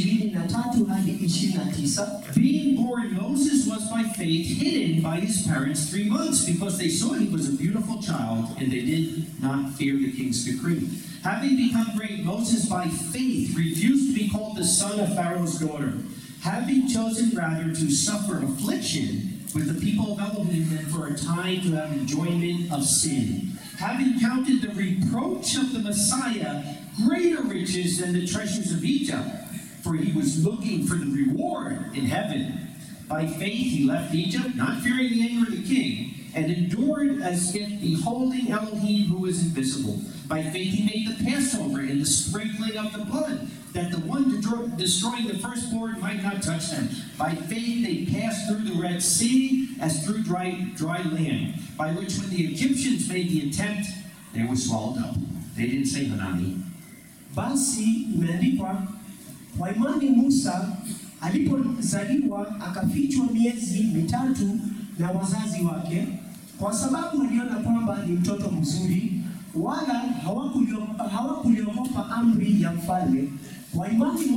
23 hadi 29. Being born, Moses was by faith hidden by his parents 3 months because they saw he was a beautiful child and they did not fear the king's decree. Having become great, Moses by faith refused to be called the son of Pharaoh's daughter, having chosen rather to suffer affliction with the people of Elohim than for a time to have enjoyment of sin. Having counted the reproach of the Messiah greater riches than the treasures of Egypt, for he was looking for the reward in heaven. By faith he left Egypt, not fearing the anger of the king, and endured as if beholding Elohim who is invisible. By faith he made the Passover and the sprinkling of the blood, that the one destroying the firstborn might not touch them. By faith they passed through the Red Sea as through dry land, by which when the Egyptians made the attempt, they were swallowed up. They didn't say Hanani. Basi imeandikwa, kwa imani Musa alipozaliwa akafichwa miezi mitatu na wazazi wake, kwa sababu waliona kwamba ni mtoto mzuri, wala hawakuliogopa amri ya mfalme. Kwa imani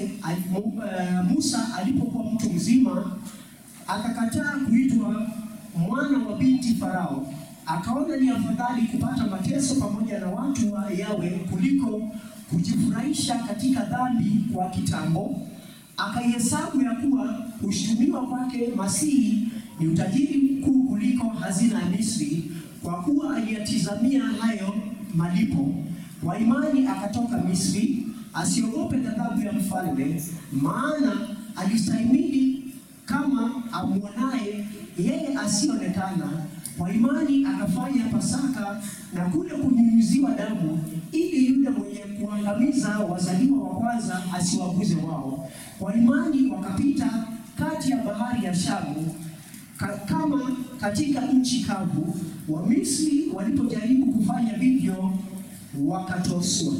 Musa alipokuwa mtu mzima akakataa kuitwa mwana wa binti Farao. Akaona ni afadhali kupata mateso pamoja na watu wa Yawe kuliko kujifurahisha katika dhambi kwa kitambo. Akaihesabu ya kuwa kushtumiwa kwake Masihi ni utajiri mkuu kuliko hazina ya Misri, kwa kuwa aliyatizamia hayo malipo. Kwa imani akatoka Misri, asiogope ghadhabu ya mfalme, maana alistahimili kama amwonaye yeye asionekana. Kwa imani akafanya Pasaka na kule kunyunyiziwa damu, ili yule mwenye kuangamiza wazaliwa wa kwanza asiwaguze wao. Kwa imani wakapita kati ya bahari ya Shamu kama katika nchi kavu. Wamisri walipojaribu kufanya vivyo wakatoswa.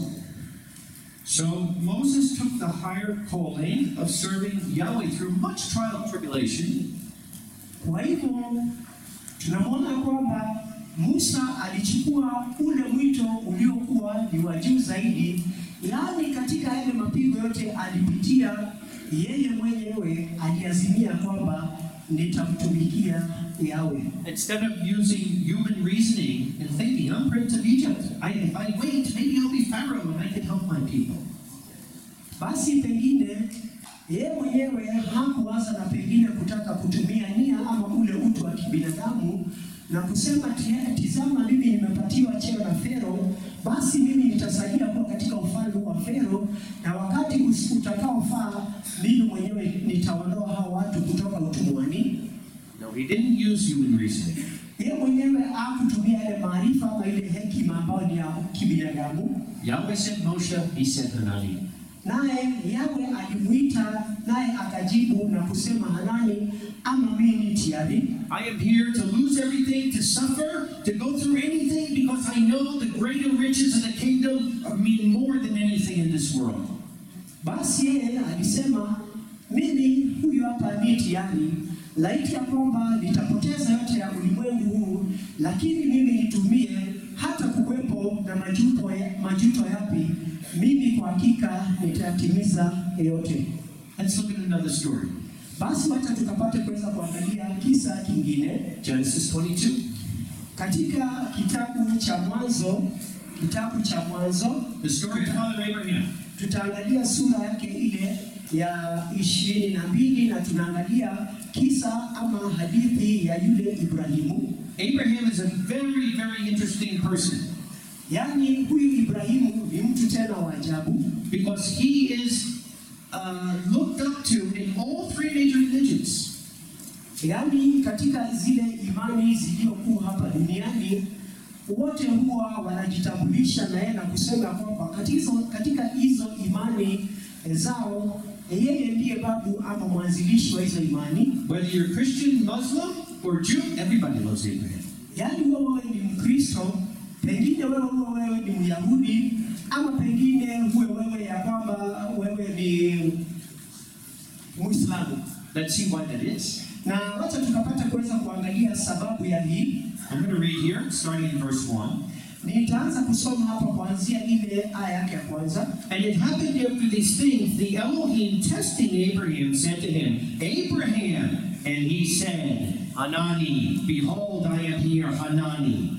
So Moses took the higher calling of serving Yahweh through much trial and tribulation. Kwa hivyo tunamwona kwamba Musa alichukua ule mwito uliokuwa ni wa juu zaidi, yaani katika yale mapigo yote alipitia, yeye mwenyewe aliazimia kwamba nitamtumikia Yahweh. Instead of using human reasoning and thinking, I'm Prince of Egypt, if I wait, maybe I'll be Pharaoh and I can help my people. Basi pengine yeye mwenyewe hakuwaza na pengine kutaka kutumia nia ama ule utu wa kibinadamu na kusema tizama, mimi nimepatiwa cheo na Fero, basi mimi nitasaidia kwa katika ufalme wa Fero, na wakati utakaofaa mimi mwenyewe nitaondoa hao watu kutoka utumwani. No, he didn't use human reasoning. Yeye mwenyewe hakutumia ile maarifa ama ile hekima ambayo ni ya kibinadamu. Yahweh said Moshe, he said Hanani. Naye Yahweh alimuita, naye akajibu na kusema Hanani, ama mimi tayari. I am here to lose everything, to suffer, to go through anything, because I know the greater riches of the kingdom mean more than anything in this world. Basi yeye alisema, mimi huyu hapa ni tayari, laiti ya kwamba nitapoteza yote ya ulimwengu huu, lakini mimi nitumie hata kuwepo na majuto yapi, mimi kwa hakika nitatimiza yote. Let's look at another story. Basi wacha tukapate kuweza kuangalia kisa kingine. Genesis 22. Katika kitabu cha Mwanzo, The story of Father Abraham. Tutaangalia sura yake ile ya 22 na tunaangalia kisa ama hadithi ya yule Ibrahimu. Abraham is a very, very interesting person. Yaani huyu Ibrahimu ni mtu tena wa ajabu, because he is looked up to in all three major religions. Yaani katika zile imani zilizokuwa hapa duniani, wote huwa wanajitambulisha na yeye na kusema kwamba katika hizo imani zao yeye ndiye babu ama mwanzilishi wa hizo imani. Whether you're Christian, Muslim or Jew, everybody loves Abraham. Yaani wewe ni Mkristo, pengine wewe ni Myahudi, ama pengine wewe ya kwamba wewe ni Muislamu. Let's see why that is. Na wacha tukapata kuweza kuangalia sababu ya hii. I'm going to read here, starting in verse 1. Nitaanza kusoma hapa kuanzia ile aya yake ya kwanza. And it happened after these things, the Elohim testing Abraham said to him, Abraham, and he said, Hanani, behold, I am here, Hanani.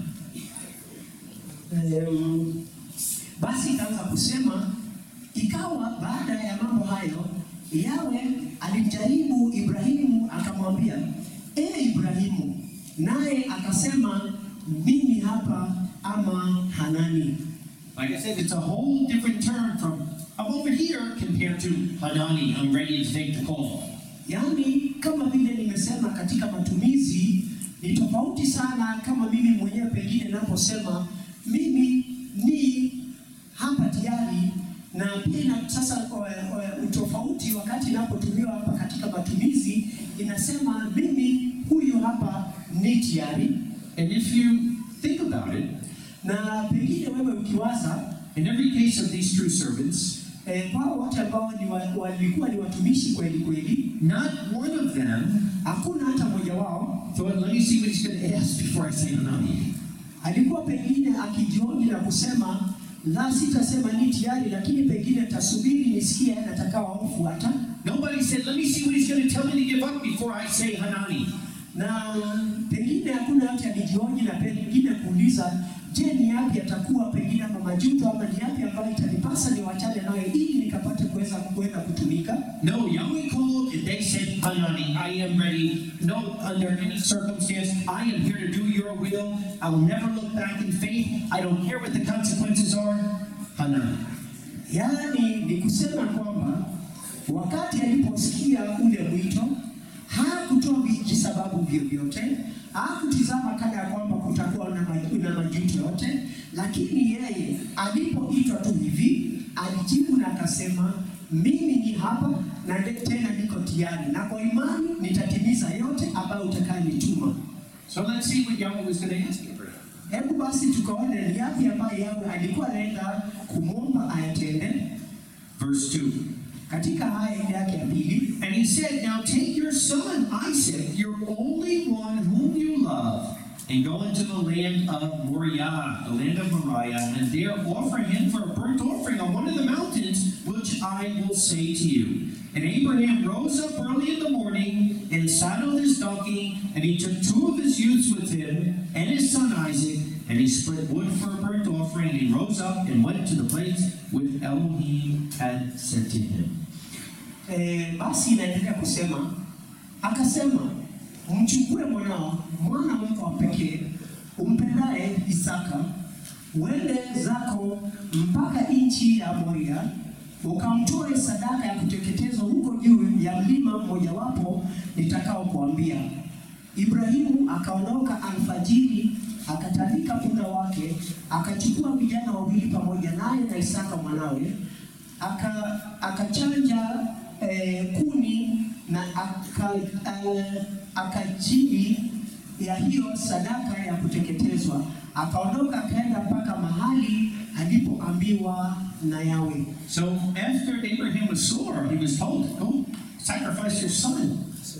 Basi ikaanza kusema, ikawa baada ya mambo hayo, Yahweh alimjaribu Ibrahimu akamwambia, Ibrahimu, naye akasema, mimi hapa, ama Hanani. Like I said, it's a whole different term from over here compared to Hanani, I'm ready to take the call. Yaani kama vile nimesema katika matumizi ni tofauti tofauti sana kama mimi mwenyewe pengine ninaposema mimi ni hapa tayari, na pia sasa utofauti wakati ninapotumiwa hapa katika matumizi inasema mimi huyu hapa ni tayari. And if you think about it, na pengine wewe ukiwaza, in every case of these true servants, kwa wote ambao walikuwa ni watumishi kweli kweli, not one of them hakuna hata mmoja wao thought, let me see what he's going to ask before I say Hanani. alikuwa pengine akijioni na kusema la, sitasema ni tayari, lakini pengine tasubiri nisikie atakaofuata. Nobody said, let me see what he's going to tell me to give up before I say Hanani. Na pengine hakuna hata alijioni na pengine kuuliza, je, ni yapi atakuwa pengine ama majuto ama ni yapi ambayo itanipasa niwachane nayo ili nikapate kuweza kwenda kutumika. No, Yahweh called and they said, Hanani, I am ready. No, under any circumstance, I am here to do your will. I will never look back in faith. I don't care what the consequences are. Hanani. Yaani ni kusema kwamba wakati aliposikia ule mwito hakutoa vijisababu vyovyote, hakutizama kana ya kwamba kutakuwa na majuto yote, lakini yeye alipoitwa tu hivi alijibu na akasema, mimi ni hapa na tena niko tayari, na kwa imani nitatimiza yote ambayo utakayenituma. So let's see what Yahweh was going to ask Abraham. Hebu basi tukaone ni yapi ambayo Yahweh alikuwa anaenda kumwomba ayatende. Verse 2. Katika haya yake ya pili, and he said, now take your son Isaac, your only one whom you love, and go into the land of Moriah, the land of Moriah, and there offer him for a burnt offering on one of the mountains, which I will say to you. And Abraham rose up early in the morning and saddled his donkey, and he took 2 of his youths with him and his son Isaac, and he split wood for a burnt offering, and he rose up and went to the place which Elohim had said to him. Basi inaendelea kusema, akasema, mchukue mwanao, mwana wako wa pekee, umpendaye Isaka, uende zako mpaka nchi ya Moria, ukamtoe sadaka ya kuteketezwa huko juu ya mlima mmojawapo nitakao kuambia. Ibrahimu akaondoka alfajiri, akatandika punda wake, akachukua vijana wawili pamoja naye na Isaka mwanawe, akachanja kuni na akajili ya hiyo sadaka ya kuteketezwa, akaondoka akaenda mpaka mahali alipoambiwa na Yahweh. So after Abraham was sore, he was told, "Go sacrifice your son."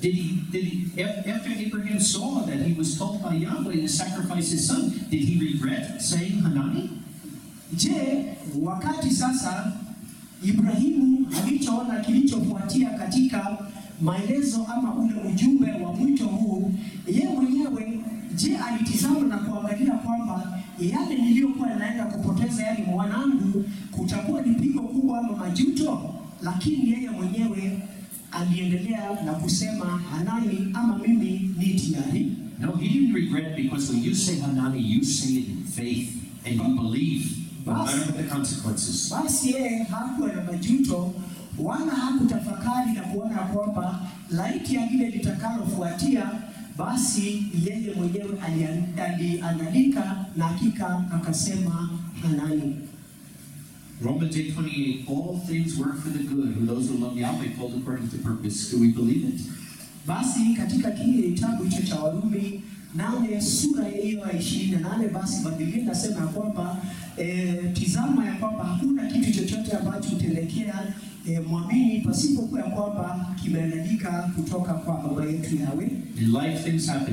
After Abraham saw that he was told by Yahweh to sacrifice his son, did he regret saying Hanani? Je, wakati sasa Ibrahimu alichoona kilichofuatia katika maelezo ama ule ujumbe wa mwito huu, yeye mwenyewe je, alitizama na kuangalia kwamba yale niliyokuwa naenda kupoteza yale mwanangu kutakuwa ni pigo kubwa ama majuto? Lakini yeye mwenyewe aliendelea na kusema Hanani ama mimi ni tayari. No, he didn't regret, because when you say Hanani, you say it in faith and you believe, no matter the consequences. Basi yeye hakuwa na majuto wala hakutafakari na kuona kwamba laiti ya lile litakalofuatia, basi yeye mwenyewe aliandika na hakika akasema Hanani. Romans 8:28, all things work for the good who those who love Yahweh called according to purpose. Do we believe it? Basi katika kile kitabu hicho cha Warumi 8 sura hiyo ya 28, basi Biblia inasema kwamba tizama ya kwamba hakuna kitu chochote ambacho utendekea mwamini pasipokuwa kwamba kimeandika kutoka kwa Baba yetu Yahweh. In life things happen.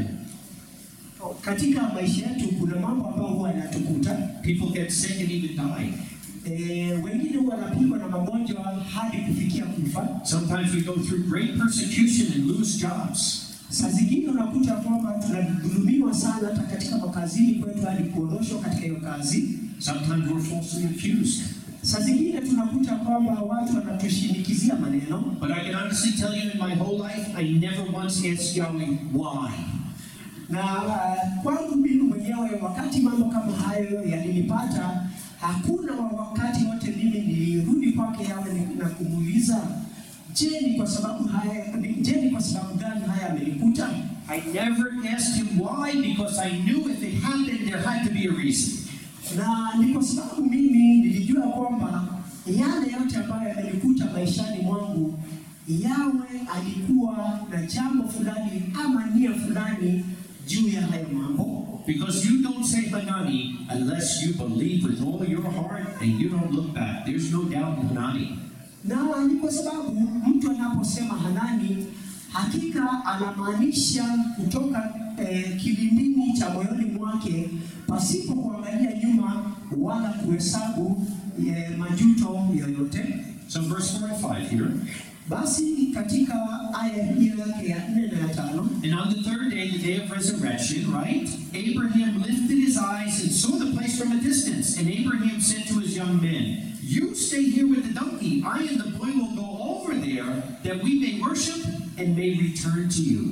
Katika maisha yetu kuna mambo ambayo huwa yanatukuta. People get sick and even die. Wengine wanapigwa na magonjwa hadi kufikia kufa. Sometimes we go through great persecution and lose jobs. Saa zingine unakuta kwamba tunadhulumiwa sana hata katika makazini kwetu hadi kuondoshwa katika hiyo kazi. Sometimes we're falsely accused. Saa zingine tunakuta kwamba watu wanatushinikizia maneno. But I can honestly tell you, in my whole life, I never once asked Yahweh why. Na kwangu mimi mwenyewe wakati mambo kama hayo yalinipata, hakuna wakati wote mimi nilirudi kwake Yahweh na kumuuliza, je, ni kwa sababu gani haya amenikuta? I never asked him why, because I knew if it happened, there had to be a reason. Na ni kwa sababu mimi nilijua kwamba yale yote ambayo yalikuta maishani mwangu, Yawe alikuwa na jambo fulani ama nia fulani juu ya hayo mambo. Because you don't say Hanani unless you believe with all your heart and you don't look back. There's no doubt in Hanani. Na ni kwa sababu mtu anaposema Hanani, hakika anamaanisha kutoka kilindini cha moyoni mwake, pasipo kuangalia nyuma wala kuhesabu majuto yoyote. So verse 4 and 5 here. Basi katika aya hiyo yake ya 4 na 5. And on the third day, the day of resurrection, right? Abraham lifted his eyes and saw the place from a distance. And Abraham said to his young men, "You stay here with the donkey. I and the boy will go over there, that we may worship and may return to you."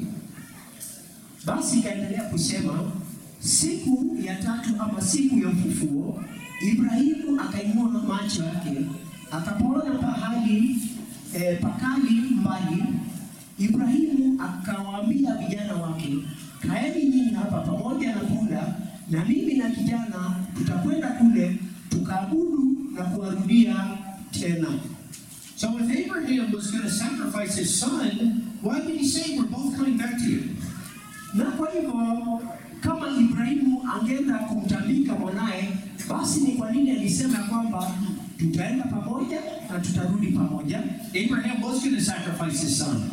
Basi kaendelea kusema, siku ya tatu ama siku ya ufufuo, Ibrahimu akainua macho yake, akapoona pahali pakali mbali. Ibrahimu akawaambia vijana wake, kaeni nyinyi hapa pamoja na punda, na mimi na kijana tutakwenda kule tukaabudu na kuarudia tena. So if Abraham was going to sacrifice his son, why did he say we're both coming back to you? Na kwa hivyo kama Ibrahimu angeenda kumtambika mwanae, basi ni kwa nini alisema kwamba tutaenda pamoja na tutarudi pamoja? Abraham was going to sacrifice his son.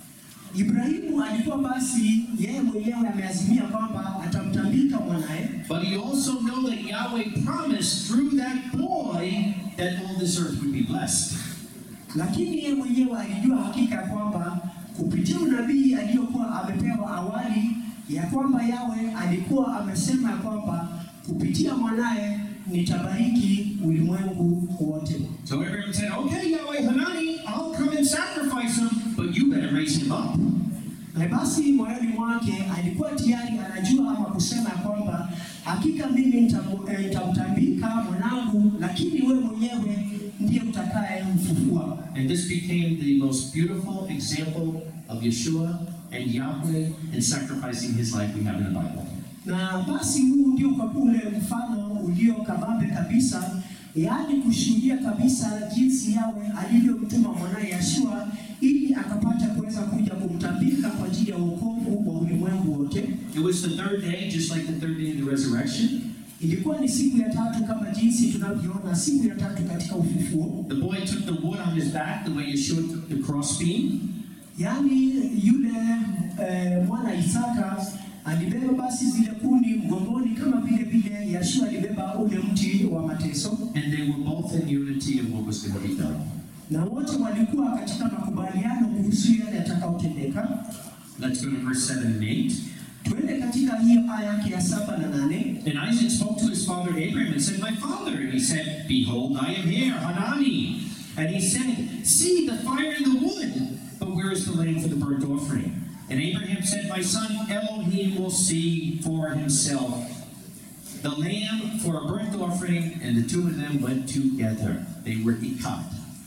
Ibrahimu alikuwa basi yeye mwenyewe ameazimia kwamba atamtambika mwanae. But he also knew that Yahweh promised through that boy that all this earth would be blessed. Lakini yeye mwenyewe alijua hakika kwamba kupitia unabii aliyokuwa amepewa awali, ya kwamba Yahweh alikuwa amesema kwamba kupitia mwanae nitabariki ulimwengu wote. So Abraham said, "Okay, Yahweh Hanani, I'll come and sacrifice him, but you better raise him up." Na basi moyoni mwake alikuwa tayari anajua ama kusema kwamba hakika mimi nitamtambika mwanangu, lakini wewe mwenyewe ndiye utakaye mfufua. And this became the most beautiful example of Yeshua and Yahweh in sacrificing his life we have in the Bible. Na basi huu ndio kwa ule mfano ulio kabambe kabisa, yaani kushuhudia kabisa jinsi Yahweh alivyomtuma mwanae Yeshua ili akapata kuweza kuja kumtambika kwa ajili ya wokovu wa ulimwengu wote. It was the third day, just like the third day of the resurrection. Ilikuwa ni siku ya tatu kama jinsi tunavyoona siku ya tatu katika ufufuo. The boy took the wood on his back the way Yeshua took the crossbeam. Yaani yule mwana Isaka alibeba basi zile kuni mgongoni kama vile Yeshua alibeba ule mti wa mateso. And they were both in unity of what was going to be done. Na wote walikuwa katika makubaliano kuhusu yale yatakayotendeka. Let's go to verse 7 and 8. Tuende katika hiyo aya yake ya 7 na 8. And Isaac spoke to his father Abraham and said, "My father." And he said, "Behold, I am here, Hanani." And he said, "See the fire and the wood, but where is the lamb for the burnt offering?" And Abraham said, "My son, Elohim will see for himself the lamb for a burnt offering." And the two of them went together. They were ikat.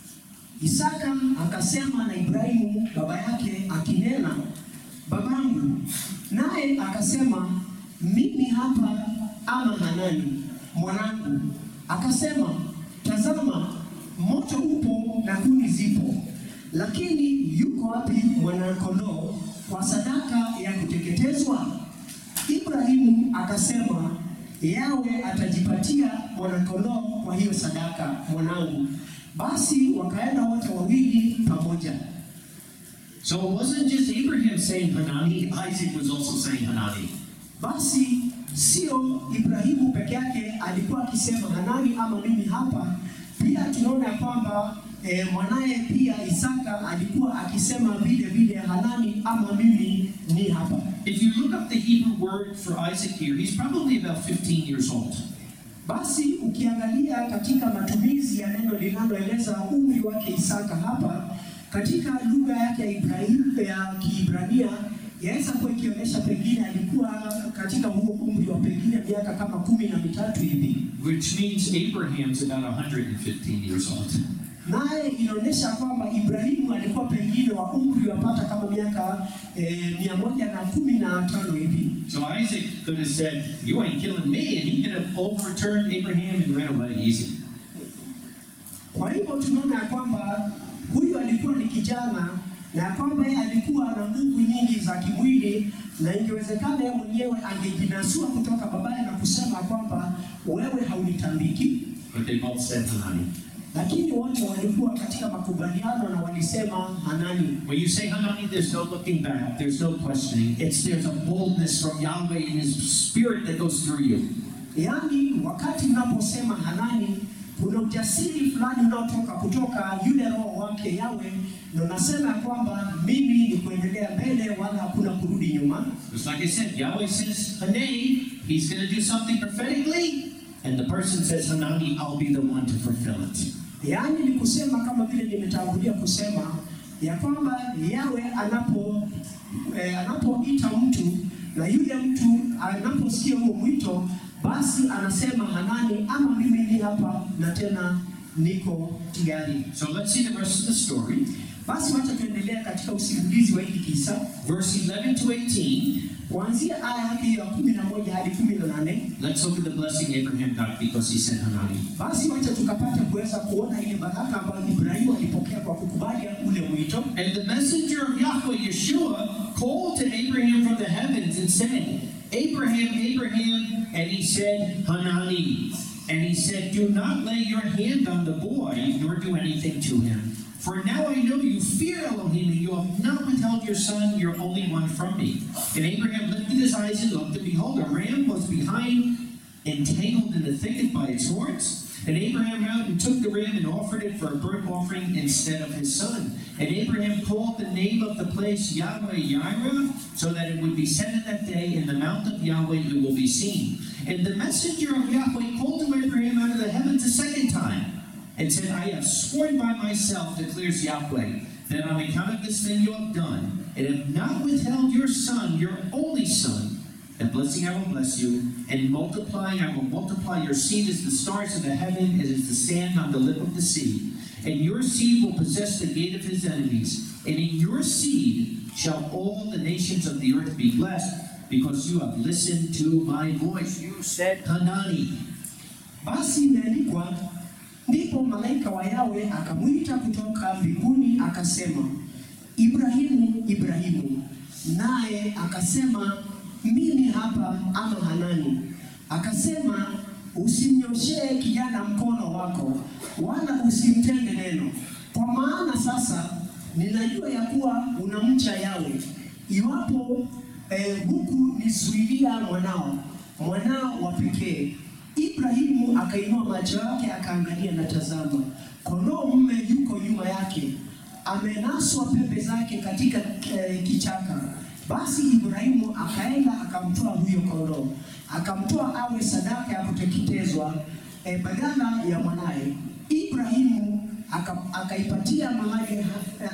Isaka akasema na Ibrahimu baba yake akinena, "Babangu." Naye akasema, "Mimi hapa ama Hanani mwanangu." Akasema, "Tazama, moto upo na kuni zipo, lakini yuko wapi mwana-kondoo kwa sadaka ya kuteketezwa?" Ibrahimu akasema, "Yawe atajipatia mwana-kondoo kwa hiyo sadaka, mwanangu." Basi wakaenda wote wawili pamoja. So it wasn't just Abraham saying Hanani, Isaac was also saying Hanani. Basi sio Ibrahimu peke yake alikuwa akisema Hanani ama mimi hapa, pia tunaona kwamba mwanaye pia Isaka alikuwa akisema vile Hanani ama mimi ni hapa. If you look up the Hebrew word for Isaac here, he's probably about 15 years old. Basi ukiangalia katika matumizi ya neno linaloeleza umri wake Isaka hapa katika lugha yake ya Ibrahim ya Kiebrania, yaweza kuwa ikionyesha pengine alikuwa katika huo umri wa pengine miaka kama 13 hivi, Which means Abraham's about 115 years old. naye inaonyesha kwamba Ibrahimu alikuwa pengine wa umri wapata kama miaka 115 hivi. So Isaac could have said, "You ain't killing me," and he could have overturned Abraham and ran away easy. Kwa hivyo tunaona kwamba huyu alikuwa ni kijana na kwamba yeye alikuwa na nguvu nyingi za kimwili, na ingewezekana yeye mwenyewe angejinasua kutoka babaye na kusema kwamba wewe haunitambiki. But they both said Hanani. Lakini wote walikuwa katika makubaliano na walisema Hanani. When you say Hanani, there's no looking back, there's no questioning. There's a boldness from Yahweh in His Spirit that goes through you. Yaani wakati unaposema Hanani, kuna ujasiri fulani unaotoka kutoka yule roho wake Yahweh, na unasema kwamba mimi ni kuendelea mbele wala hakuna kurudi nyuma. Just like I said, Yahweh says Hanani, He's going to do something prophetically, and the person says Hanani, I'll be the one to fulfill it. Yaani ni kusema kama vile nimetangulia kusema ya kwamba Yahweh anapoita mtu na yule mtu anaposikia huo mwito, basi anasema Hanani, ama mimi ni hapa na tena niko tayari. So let's see the rest of the story. Basi wacha tuendelea katika usimulizi wa hili kisa. Verse 11 to 18. Kuanzia aya yake ya 11 hadi 18. Let's look at the blessing Abraham got because he said Hanani. Basi wacha tukapata kuweza kuona ile baraka ambayo Ibrahimu alipokea kwa kukubali ule mwito. And the messenger of Yahweh, Yeshua, called to Abraham from the heavens and said, Abraham, Abraham, and he said, Hanani. And he said, do not lay your hand on the boy, nor do anything to him. For now I know you fear Elohim, and you have not withheld your son, your only one, from me. And Abraham lifted his eyes and looked, and behold, a ram was behind, entangled in the thicket by its horns. And Abraham went and took the ram and offered it for a burnt offering instead of his son. And Abraham called the name of the place Yahweh Yireh, so that it would be said in that day, in the mount of Yahweh it will be seen. And the messenger of Yahweh called to Abraham out of the heavens a second time, and said, I have sworn by myself, declares Yahweh, that on account of this thing you have done, and have not withheld your son, your only son, and blessing I will bless you, and multiplying I will multiply your seed as the stars of the heaven, as is the sand on the lip of the sea. And your seed will possess the gate of his enemies, and in your seed shall all the nations of the earth be blessed, because you have listened to my voice. You said Hanani. Basi imeandikwa, ndipo malaika wa Yahweh akamwita kutoka mbinguni akasema, Ibrahimu, Ibrahimu. Naye akasema, mimi hapa, ama Hanani. Akasema, usimnyoshee kijana mkono wako, wala usimtende neno. Kwa maana sasa ninajua ya kuwa unamcha Yahweh. Iwapo huku nizuilia mwanao wa pekee. Ibrahimu akainua macho yake akaangalia, na tazama, kondoo mume yuko nyuma yake, amenaswa pembe zake katika kichaka. Basi Ibrahimu akaenda akamtoa huyo kondoo, akamtoa awe sadaka ya kuteketezwa badala ya mwanae. Ibrahimu akaipatia mahali,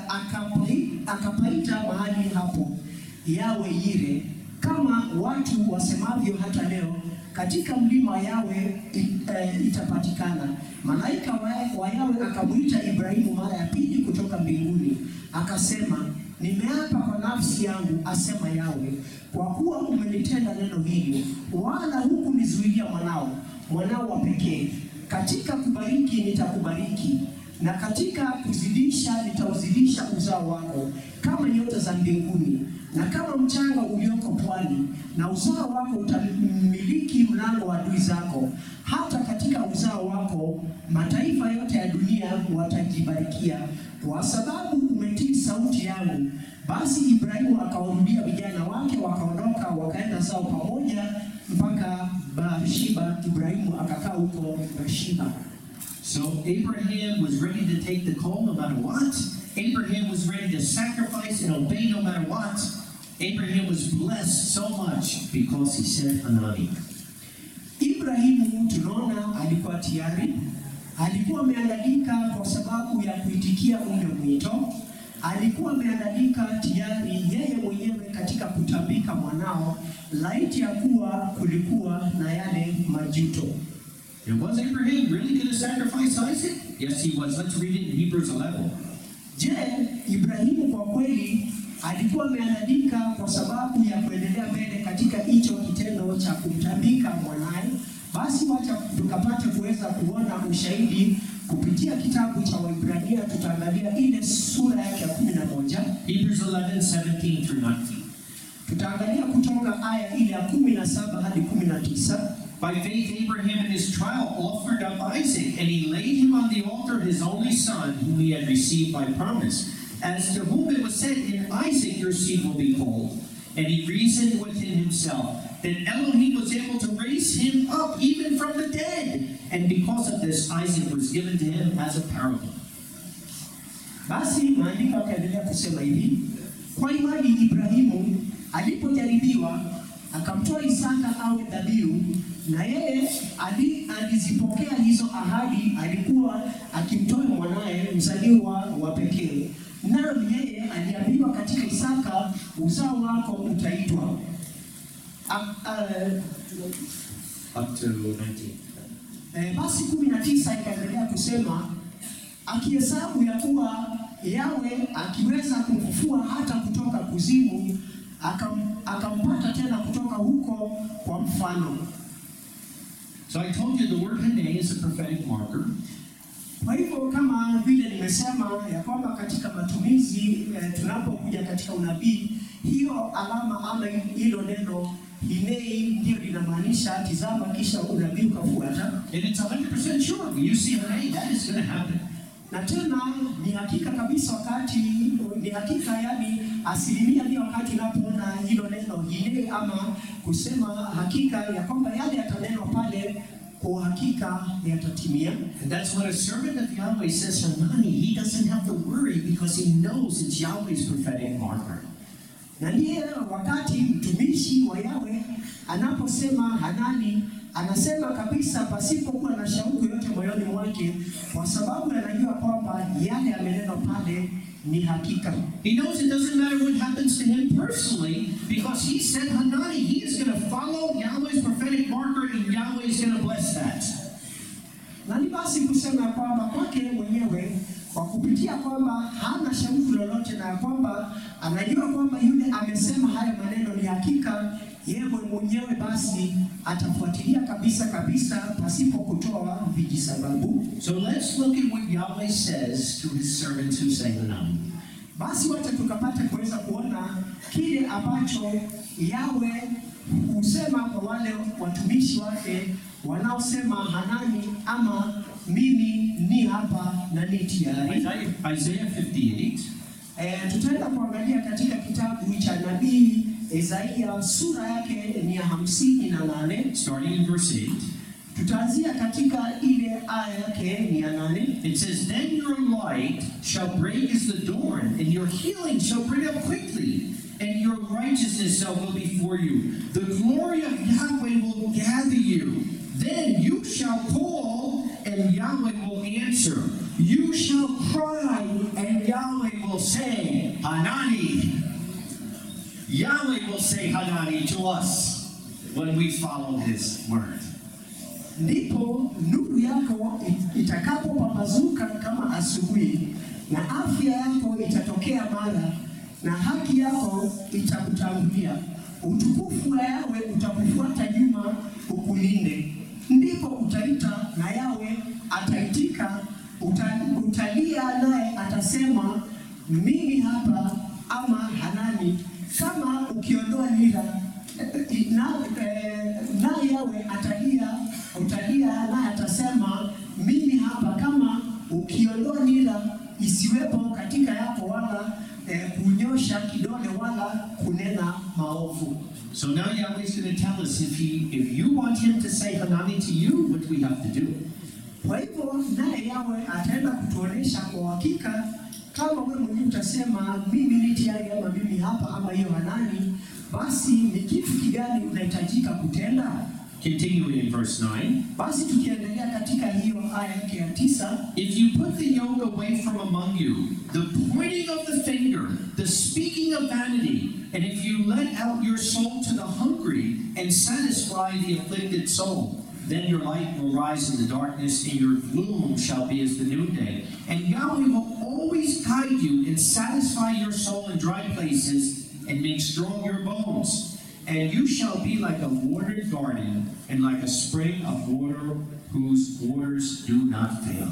akapaita mahali hapo Yahweh Yireh, kama watu wasemavyo hata leo, katika mlima Yahweh itapatikana. Malaika wa Yahweh akamwita Ibrahimu mara ya pili kutoka mbinguni, akasema, nimeapa kwa nafsi yangu, asema Yahweh, kwa kuwa umenitenda neno hili, wala hukunizuilia mwanao wa pekee. Katika kubariki nitakubariki, na katika kuzidisha nitauzidisha uzao wako kama nyota za mbinguni, na kama mchanga ulioko pwani, na uzao wako utamiliki mlango wa adui zako. Hata katika uzao wako mataifa yote ya dunia watajibarikia, kwa sababu umetii sauti yangu. Basi Ibrahimu akawarudia vijana wake, wakaondoka wakaenda zao pamoja mpaka Beer-sheba. Ibrahimu akakaa huko Beer-sheba. So Abraham was ready to take the call no matter what. Abraham was ready to sacrifice and obey no matter what. Abraham was blessed so much because he said Hanani. Ibrahimu tunaona alikuwa tayari, alikuwa ameandalika kwa sababu ya kuitikia ule mwito. Alikuwa ameandalika tayari yeye mwenyewe katika kutambika mwanao, laiti ya kuwa kulikuwa na yale majuto. And was Abraham really going to sacrifice Isaac? Yes, he was. Let's read it in Hebrews 11. Je, Ibrahimu kwa kweli alikuwa ameandika kwa sababu ya kuendelea mbele katika hicho kitendo cha kumtambika mwanae? Basi wacha tukapate kuweza kuona ushahidi kupitia kitabu cha Waibrania. Tutaangalia ile sura yake ya 11. Hebrews 11:17 through 19. Tutaangalia kutoka aya ile ya 17 hadi 19. By faith, Abraham in his trial offered up Isaac, and he laid him on the altar, his only son, whom he had received by promise. As to whom it was said, in Isaac your seed will be called. And he reasoned within himself that Elohim was able to raise him up even from the dead. And because of this, Isaac was given to him as a parable. Basi maandiko yakaendelea kusema hivi: kwa imani Ibrahimu alipojaribiwa akamtoa Isaka awe dhabihu, na yeye alizipokea hizo ahadi. Alikuwa akimtoa mwanae mzaliwa wa pekee. Naam, yeye aliambiwa katika Isaka, uzao wako utaitwa. Up to 19. Basi 19 ikaendelea kusema, akihesabu ya kuwa Yawe akiweza kumfufua hata kutoka kuzimu, akampata tena kutoka huko kwa mfano. So I told you the word Hane is a prophetic marker. Kwa hivyo kama vile nimesema ya kwamba katika matumizi tunapokuja katika unabii, hiyo alama ama hilo neno Hinei ndio linamaanisha tizama kisha unabii ukafuata. And it's 100% sure. When you see Hane, that is going to happen. Na tena ni hakika kabisa, wakati ni hakika, yani asilimia ni wakati unapoona hilo neno Hinei ama kusema hakika ya kwamba yale yatanenwa pale kwa hakika yatatimia. And that's what a servant of Yahweh says, Hanani, he doesn't have to worry because he knows it's Yahweh's prophetic marker. Na ndiye wakati mtumishi wa Yahweh anaposema Hanani, anasema kabisa pasipokuwa na shauku yote moyoni mwake, kwa sababu anajua kwamba yale yamenenwa pale ni hakika. He knows it doesn't matter what happens to him personally, because he said Hanani, he is going to follow Yahweh's prophetic marker, and Yahweh is going to bless that. Na ni basi kusema kwamba kwake mwenyewe, kwa kupitia kwamba hana shauku lolote na kwamba anajua kwamba yule amesema hayo maneno ni hakika, yeye mwenyewe basi atafuatilia kabisa pasipo kutoa vijisababu. So let's look at what Yahweh says to his servants who say Hanani. Basi wacha tukapate kuweza kuona kile ambacho Yahweh husema kwa wale watumishi wake wanaosema Hanani ama mimi ni hapa na ni tayari. Isaiah 58. Tutaenda kuangalia katika kitabu cha nabii Isaiah sura yake ni ya 58. Starting in verse 8. Tutaanzia katika ile aya yake ni ya 8. It says, then your light shall break as the dawn, and your healing shall bring up quickly, and your righteousness shall go before you. The glory of Yahweh will gather you. Then you shall call, and Yahweh will answer. You shall cry, and Yahweh will say, Hanani. Yahweh will say Hanani to us when we follow his word. Ndipo nuru yako itakapopambazuka kama asubuhi, na afya yako itatokea mara, na haki yako itakutangulia. Utukufu wa Yahweh utakufuata nyuma ukulinde. Ndipo utaita na Yahweh ataitika, utalia naye atasema mimi hapa ama Hanani. Kama ukiondoa nira na Yahweh utalia naye atasema mimi hapa. Kama ukiondoa nira isiwepo katika yako, wala kunyosha kidole wala kunena maovu. So now Yahweh is going to tell us if you want him to say Hanani to you, what do we have to do? Kwa hivyo naye Yahweh ataenda kutuonesha kwa hakika, kama wewe mwenyewe utasema mimi ni tayari ama mimi hapa ama hiyo Hanani, basi ni kitu kigani unahitajika kutenda. Continuing in verse 9. Basi tukiendelea katika hiyo aya yake ya 9. If you put the yoke away from among you, the pointing of the finger, the speaking of vanity, and if you let out your soul to the hungry and satisfy the afflicted soul, Then your light will rise in the darkness, and your gloom shall be as the noonday. And Yahweh will always guide you and satisfy your soul in dry places and make strong your bones. And you shall be like a watered garden and like a spring of water whose waters do not fail.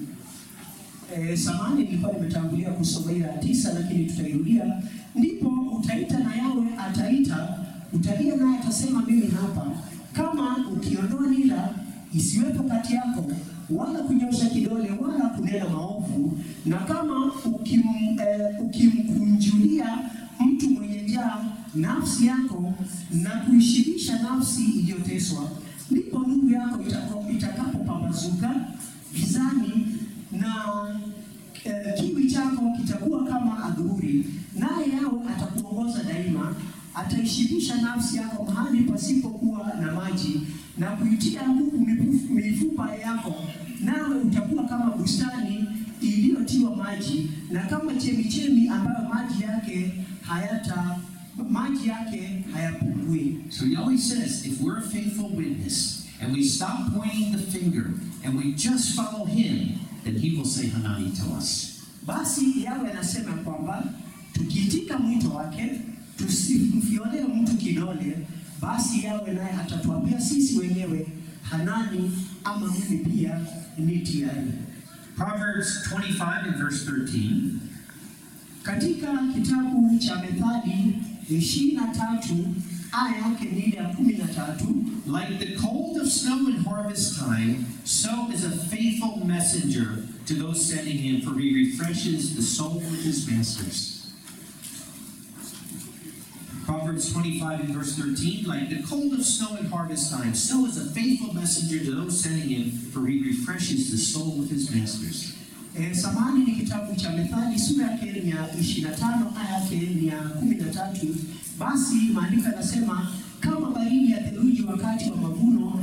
Samani nilikuwa nimetangulia kusoma ila 9 lakini tutairudia. Ndipo utaita na Yahwe ataita, utalia naye atasema mimi hapa. Kama ukiondoa nira isiwepo kati yako, wala kunyosha kidole wala kunena maovu, na kama ukimkunjulia mtu mwenye njaa nafsi yako na kuishibisha nafsi iliyoteswa, ndipo nuru yako itakapopambazuka gizani na kiwi chako kitakuwa kama adhuhuri, naye Yahwe atakuongoza daima, ataishibisha nafsi yako mahali pasipokuwa na maji na kuitia nguvu mifupa yako, nawe utakuwa kama bustani iliyotiwa maji na kama chemichemi ambayo maji yake hayapungui. So Yahweh says, if we're a faithful witness and we stop pointing the finger and we just follow him, then he will say Hanani to us. Basi Yahwe anasema kwamba tukiitika mwito wake, tusimfiolee mtu kidole, basi Yahwe naye atatuambia sisi wenyewe Hanani, ama mimi pia ni tayari. Proverbs 25 and verse 13. Katika kitabu cha Methali 23 aya yake ni ile ya 13. Like the cold of snow in harvest time, so is a faithful messenger to those sending him, for he refreshes the soul of his masters. Proverbs 25 and verse 13, like the cold of snow in harvest time, so is a faithful messenger to those sending him, for he refreshes the soul of his masters. Samani ni kitabu cha Methali sura yake ni ya 25 aya yake ni ya 13. Basi maandiko yanasema kama baridi ya theluji wakati wa mavuno,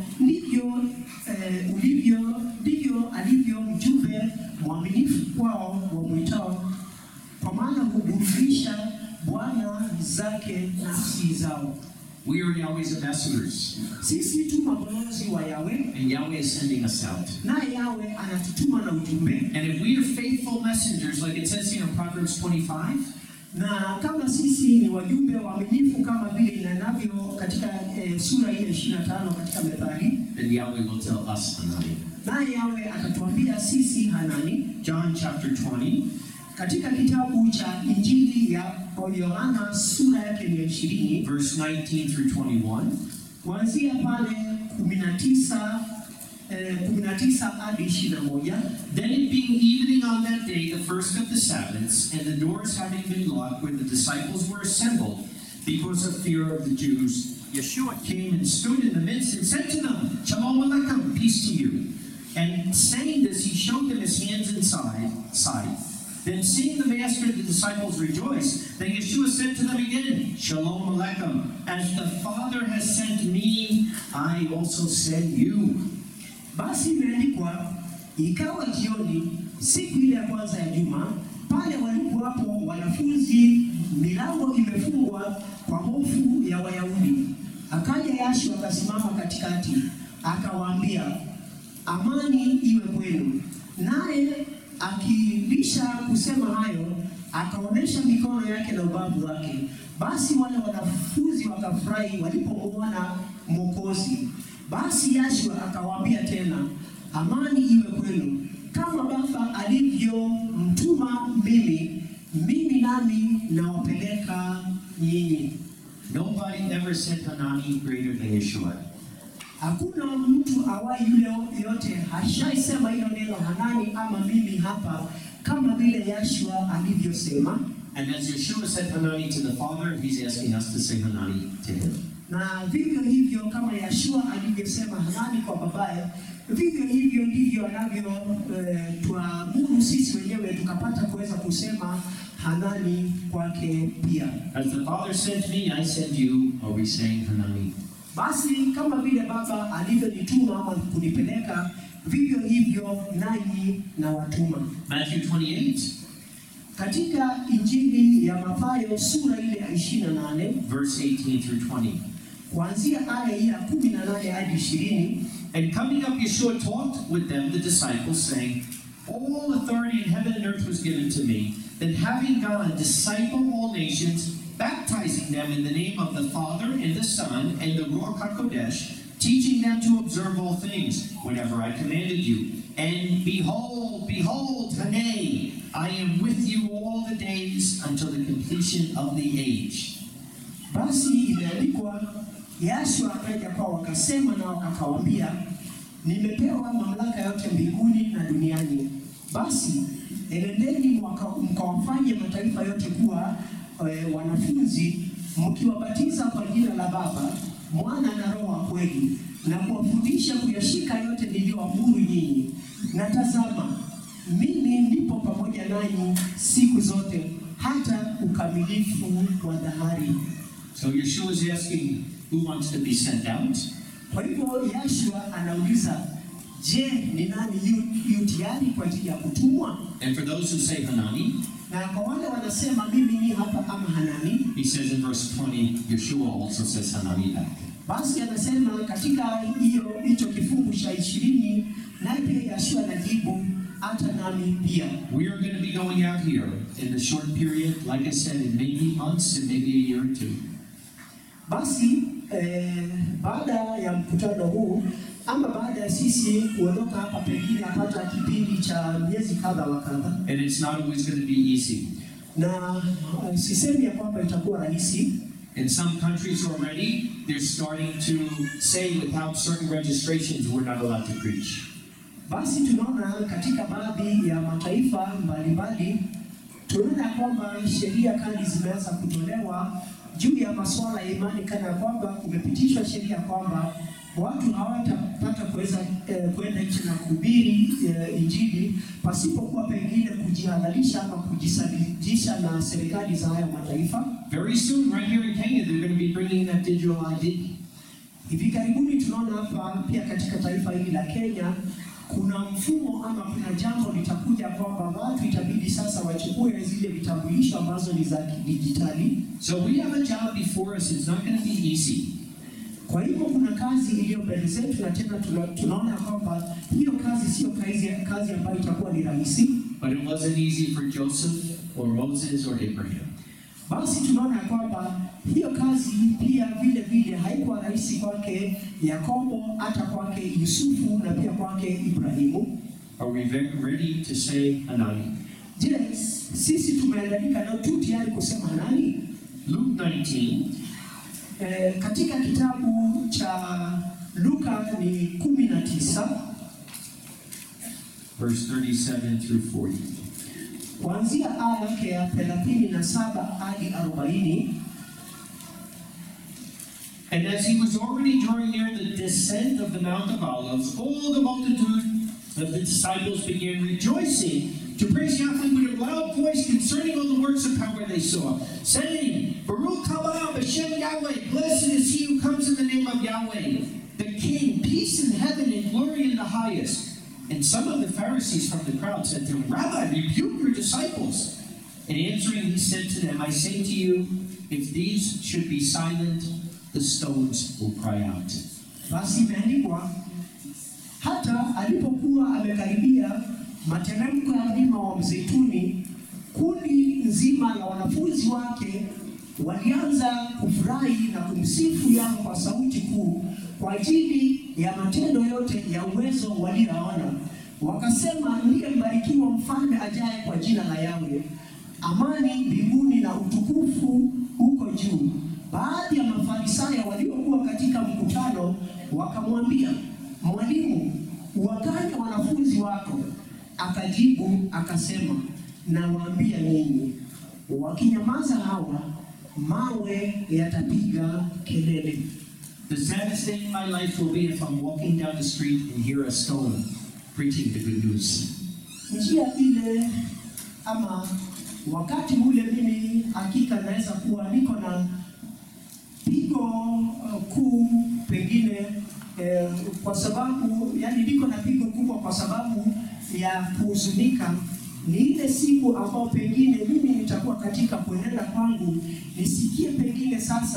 ndivyo alivyo mjumbe mwaminifu kwao wamwitao, kwa maana huburudisha Bwana zake nafsi zao. We are Yahweh's ambassadors. Sisi tu mabalozi wa Yahweh, and Yahweh is sending us out. Na Yahweh anatutuma na ujumbe. And if we are faithful messengers, like it says here in Proverbs 25, na kama sisi ni wajumbe waaminifu kama vile inavyo katika sura hii 25 katika Methali, then Yahweh will tell us Hanani. Na Yahweh atatuambia sisi Hanani. John chapter 20. Katika kitabu cha Injili ya Yohana sura yake ni 20, verse 19 through 21. Kuanzia pale 19 hadi 21. Then it being evening on that day, the first of the Sabbaths, and the doors having been locked where the disciples were assembled, because of fear of the Jews, Yeshua came and stood in the midst and said to them, Shalom Aleichem, peace to you. And saying this, he showed them his hands and side. Then seeing the master and the disciples rejoice, then Yeshua said to them again, Shalom Aleichem, as the Father has sent me, I also send you. Basi imeandikwa, ikawa jioni siku ile ya kwanza ya juma, pale walipowapo wanafunzi, milango imefungwa kwa hofu ya Wayahudi. Akaja Yashua akasimama katikati, akawaambia, amani iwe kwenu. Naye akilisha kusema hayo, akaonesha mikono yake na ubavu wake. Basi wale wanafunzi wakafurahi walipomwona Mwokozi. Basi Yashua akawaambia tena, amani iwe kwenu. Kama Baba alivyomtuma mimi nami nawapeleka nyinyi. Nobody ever sent Hanani greater than Yeshua. Hakuna mtu awai yule yote hashaisema hilo neno Hanani ama mimi hapa kama vile Yashua alivyosema. And as Yeshua said Hanani to the Father, he's asking us to say Hanani to him. Na vivyo hivyo kama Yashua alivyosema Hanani kwa babaye, vivyo hivyo ndivyo anavyo tuamuru sisi wenyewe tukapata kuweza kusema Hanani kwake pia. As the Father sent me, I send you. Are we saying Hanani? Basi kama vile Baba alivyonituma ama kunipeleka, vivyo hivyo nanyi na watuma. Matthew 28. Katika Injili ya Mathayo sura ile ya 28, verse 18 through 20. Kuanzia aya ya 18 hadi 20. And coming up, Yeshua talked with them, the disciples, saying, all authority in heaven and earth was given to me. Then having gone, disciple all nations, baptizing them in the name of the Father and the Son and the Ruach HaKodesh, teaching them to observe all things, whatever I commanded you. And behold, Hane, I am with you all the days until the completion of the age. Basi imeandikwa, Yashua akaja kwao wakasema nao akawaambia, nimepewa mamlaka yote mbinguni na duniani. Basi enendeni mkawafanye mataifa yote kuwa wanafunzi, mkiwabatiza kwa jina la Baba, Mwana na Roho wa kweli, na kuwafundisha kuyashika yote niliyoamuru nyinyi. Na tazama, mimi nipo pamoja nanyi siku zote hata ukamilifu wa dahari. So Yeshua is asking, who wants to be sent out? Kwa hivyo Yashua anauliza, je, ni nani yu tayari kwa ajili ya kutumwa? And for those who say Hanani, Na kwa wale wanasema mimi ni hapa ama Hanani, he says in verse 20, Yeshua also says Hanani back. basi anasema katika hicho kifungu cha 20, naye pia Yashua anajibu, hata nami pia. We are going to be going out here in the short period, like I said, it may be months, it may be a year or two. Basi baada ya mkutano huu ama baada ya sisi kuondoka hapa, pengine hapata kipindi cha miezi kadha wa kadha. And it's not always going to be easy. Na sisemi ya kwamba itakuwa rahisi. In some countries already, they're starting to say without certain registrations, we're not allowed to preach. Basi tunaona katika baadhi ya mataifa mbalimbali, tunaona kwamba sheria kali zimeanza kutolewa juu ya masuala ya imani, kana kwamba kumepitishwa sheria kwamba watu hawatapata kuweza kwenda nje na kuhubiri Injili pasipokuwa pengine kujihadharisha ama kujisajisha na serikali za haya mataifa. Very soon, right here in Kenya, they're going to be bringing that digital ID. Hivi karibuni tunaona hapa pia katika taifa hili la Kenya kuna mfumo ama kuna jambo litakuja kwamba watu itabidi sasa wachukue zile vitambulisho ambazo ni za digitali. So we have a job before us. It's not going to be easy. Kwa hivyo kuna kazi iliyo mbele zetu, na tena tunaona kwamba hiyo kazi sio kazi ambayo itakuwa ni rahisi. But it wasn't easy for Joseph or Moses or Abraham. Basi tunaona kwamba hiyo kazi pia vile vile haikuwa rahisi kwake Yakobo, hata kwake Yusufu na pia kwake Ibrahimu. Are we ready to say Hanani? Je, sisi tumeandalika na tu tayari kusema nani? Luke 19. Katika kitabu cha Luka ni 19 verse 37 through 40. kuanzia aya yake ya 37 hadi 40. And as he was already drawing near the descent of the Mount of Olives, all the multitude of the disciples began rejoicing to praise Yahweh with a loud voice concerning all the works of power they saw, saying, Baruch haba b'shem Yahweh, blessed is he who comes in the name of Yahweh, the King, peace in heaven and glory in the highest. And some of the Pharisees from the crowd said to him, Rabbi, rebuke your disciples. And answering, he said to them, I say to you, if these should be silent, the stones will cry out. Basi imeandikwa, hata alipokuwa amekaribia materemko ya mlima wa Mzeituni, kundi nzima la wanafunzi wake walianza kufurahi na kumsifu Yahweh kwa sauti kuu kwa ajili ya matendo yote ya uwezo walioona. Wakasema, ndiye mbarikiwa mfalme ajaye kwa jina la Yahweh, amani mbinguni na utukufu huko juu. Baadhi ya Mafarisayo waliokuwa katika mkutano wakamwambia, Mwalimu, uwaganye wanafunzi wako. Akajibu akasema, nawaambia ninyi, wakinyamaza hawa, mawe yatapiga kelele. The saddest day in my life will be if I'm walking down the street and hear a stone preaching the good news. Njia ile ama wakati ule mimi hakika naweza kuwa niko na pigo kuu pengine kwa sababu niko na pigo kubwa kwa sababu ya kuhuzunika. Ni ile siku ambao pengine mimi nitakuwa katika kuenenda kwangu, nisikie pengine sasa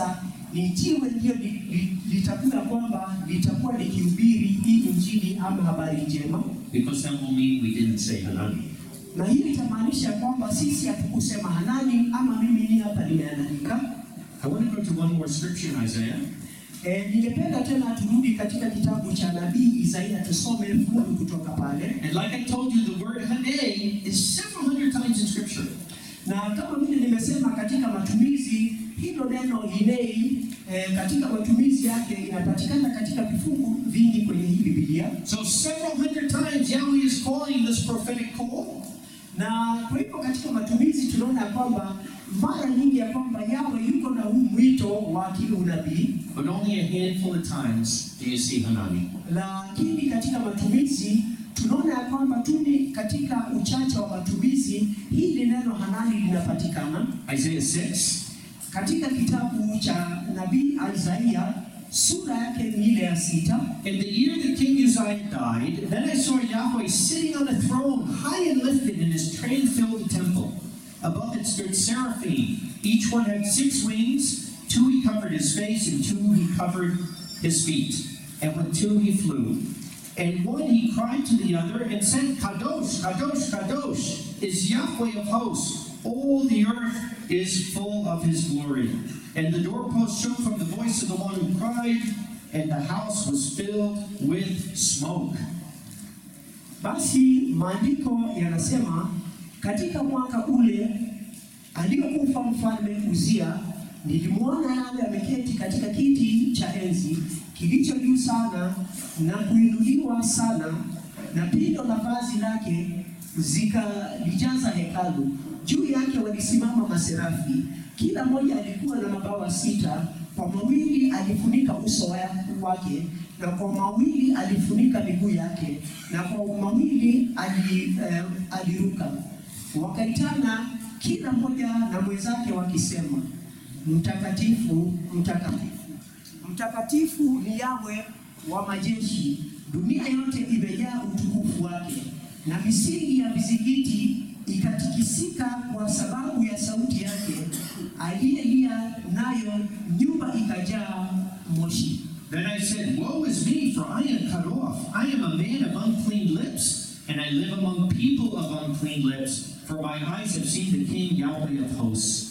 ni jiwe ndio litakuwa kwamba litakuwa likihubiri hii injili ama habari njema. Because that will mean we didn't say Hanani. Na hii itamaanisha kwamba sisi hatukusema Hanani ama mimi ni hapa nimeandika. I want to go to one more scripture in Isaiah. Ningependa tena turudi katika kitabu cha nabii Isaia tusome fungu kutoka pale. And like I told you, the word Hanei is several hundred times in scripture. Na kama vile nimesema katika matumizi hilo neno Hinei katika matumizi yake inapatikana katika vifungu vingi kwenye hii Biblia. So several hundred times Yahweh is calling this prophetic call. Na kwa hivyo katika matumizi tunaona kwamba mara nyingi ya kwamba Yahweh yuko na huu mwito wa kiunabii. But only a handful of times do you see Hanani. Lakini katika matumizi tunaona ya kwamba tuni katika uchache wa matumizi hili neno Hanani linapatikana. Isaiah 6. Katika kitabu cha nabii Isaia sura yake ni ile ya 6. In the year that King Uzziah died, then I saw Yahweh sitting on a throne, high and lifted, and his train filled the temple. Above it stood seraphim. Each one had 6 wings. 2 he covered his face, and 2 he covered his feet. And with 2 he flew. And one he cried to the other and said, Kadosh, Kadosh, Kadosh is Yahweh of hosts. All the earth is full of his glory. And the doorpost shook from the voice of the one who cried, and the house was filled with smoke. Basi maandiko yanasema katika mwaka ule aliyokufa mfalme Uzia, nilimwona Yahweh ameketi katika kiti cha enzi kilicho juu sana na kuinuliwa sana, na pindo la vazi lake zikalijaza hekalu. Juu yake walisimama maserafi, kila mmoja alikuwa na mabawa 6. Kwa mawili alifunika uso wake, na kwa mawili alifunika miguu yake, na kwa mawili aliruka. Wakaitana kila mmoja na mwenzake wakisema, Mtakatifu, mtakatifu, mtakatifu ni Yahweh wa majeshi, dunia yote imejaa utukufu wake. Na misingi ya vizingiti ikatikisika kwa sababu ya sauti yake, aliyelia nayo nyumba ikajaa moshi. Then I said, Woe is me, for I am cut off. I am a man of unclean lips, and I live among people of unclean lips, for my eyes have seen the King, Yahweh of hosts.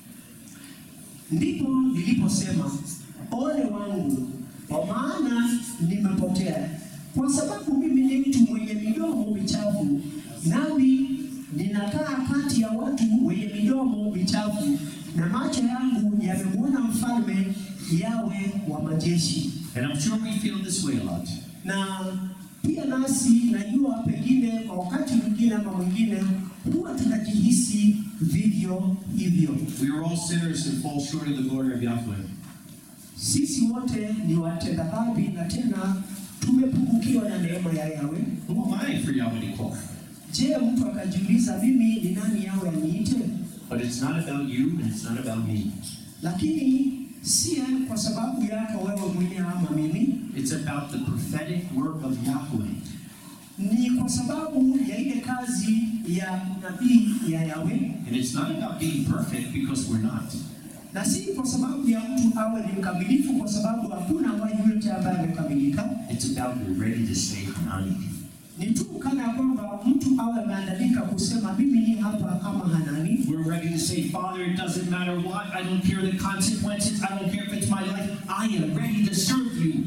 Ndipo niliposema, ole wangu, kwa maana nimepotea, kwa sababu mimi ni mtu mwenye midomo michafu, nami ninakaa kati ya watu wenye midomo michafu, na macho yangu yamemwona mfalme, Yahweh wa majeshi. And I'm sure we feel this way a lot. Na pia nasi najua pengine kwa wakati mwingine ama mwingine huwa tunajihisi vivyo hivyo. We are all sinners and fall short of the glory of Yahweh. Sisi wote ni watenda dhambi na tena tumepungukiwa na neema ya Yahweh. Who am I for Yahweh to call? Je, mtu akajiuliza mimi ni nani Yahweh aniite? But it's not about you and it's not about me. Lakini si kwa sababu yako wewe mwenyewe ama mimi. It's about the prophetic work of Yahweh. Ni kwa sababu ya ile kazi ya nabii ya Yahweh. And it's not about being perfect because we're not. Na si kwa sababu ya mtu awe ni mkamilifu, kwa sababu hakuna yote ambaye amekamilika. It's about we're ready to say Hanani. Ni tu kana kwamba mtu awe ameandalika kusema mimi ni hapa kama Hanani. We're ready to say, Father, it doesn't matter what, I don't care the consequences, I don't care if it's my life, I am ready to serve you.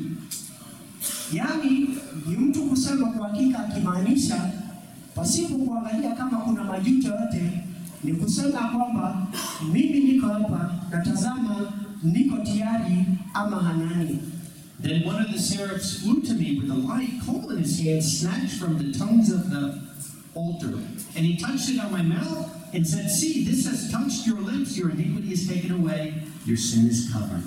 Yani ni mtu kusema kwa hakika akimaanisha pasipo kuangalia kama kuna majuto yote, ni kusema kwamba mimi niko hapa na tazama niko tayari ama Hanani. Then one of the seraphs flew to me with a light coal in his hand, snatched from the tongues of the altar. And he touched it on my mouth and said, See, this has touched your lips, your iniquity is taken away, your sin is covered.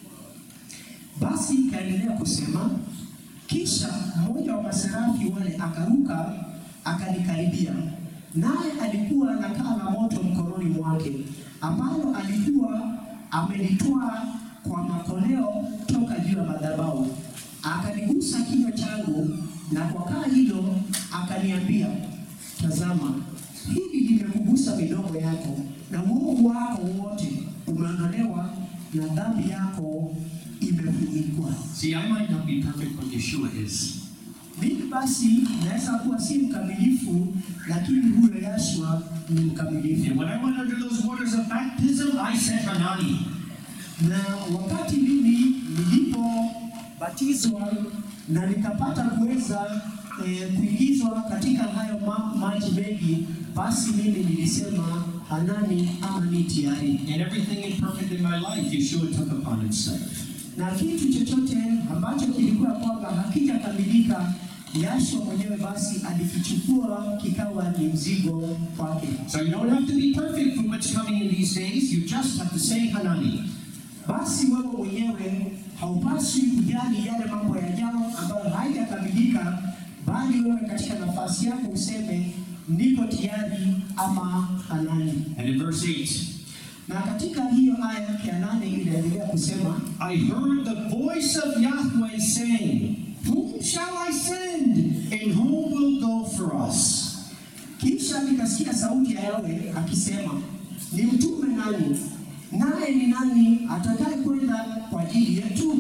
Basi kaendelea kusema, kisha mmoja wa maserafi wale akaruka akanikaribia, naye alikuwa anakaa na moto mkononi mwake, ambalo alikuwa amelitoa kwa makoleo toka juu ya madhabahu. Akanigusa kichwa changu, na kwa kaa hilo akaniambia, tazama, hili limekugusa midomo yako, na uovu wako wote umeondolewa na dhambi yako imefunikwa. See, I might not be perfect, but Yeshua is. Mimi basi naweza kuwa si mkamilifu, lakini huyo Yeshua ni mkamilifu. And when I went under those waters of baptism, I said, Hanani. Na wakati mimi nilipobatizwa na nikapata kuweza kuingizwa katika hayo maji mengi, basi mimi nilisema Hanani ama ni tayari. And everything imperfect in my life, Yeshua took upon himself. Na kitu chochote ambacho kilikuwa kwamba hakijakamilika, Yeshua mwenyewe basi alikichukua kikawa ni mzigo kwake. So you don't have to be perfect for what's coming in these days. You just have to say Hanani. Basi wewe mwenyewe haupaswi kujali yale mambo yajao ambayo hayajakamilika, bali wewe katika nafasi yako useme niko tayari ama Hanani. And in verse 8, na katika hiyo aya ya 8 inaendelea kusema, I heard the voice of Yahweh saying, whom shall I send, and who will go for us? Kisha nikasikia sauti ya Yahweh akisema, ni mtume nani? Naye ni nani atakaye kwenda kwa ajili yetu?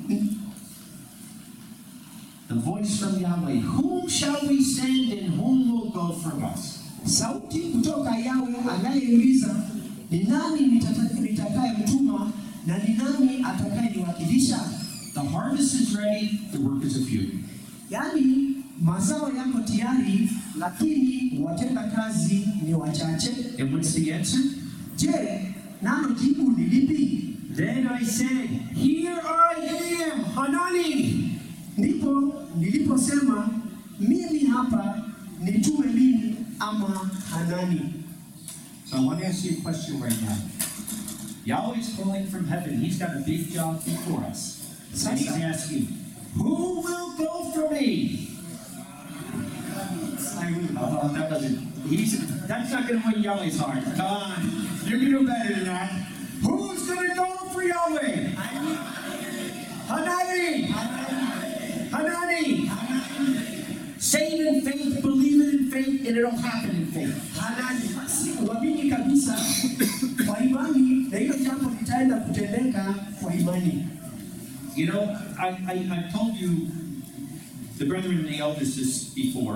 The voice from Yahweh, whom shall we send, and whom will go for us? Sauti kutoka Yahweh anayeuliza, ni nani nitakaye mtuma na ni nani atakaye niwakilisha? The harvest is ready, the workers are few. Yani mazao yako tayari, lakini watenda kazi ni wachache. And what's the answer? Je, nalo jibu ni lipi? Then I said, here I am, Hanani. Ndipo niliposema, mimi hapa, nitume mimi ama Hanani. So I want to ask you a question right now. Yahweh's calling from heaven. He's got a big job before us. And he's asking, who will go for me? That's not going to win Yahweh's heart. Come on. You can do better than that. Who's going to go for Yahweh? Hanani! Hanani! Say it in faith, believe it in faith, and it'll happen in faith. Hanani, uamini kabisa kwa imani, na hilo jambo litaenda kutendeka kwa imani. You know, I told you, the brethren and the elders, this before.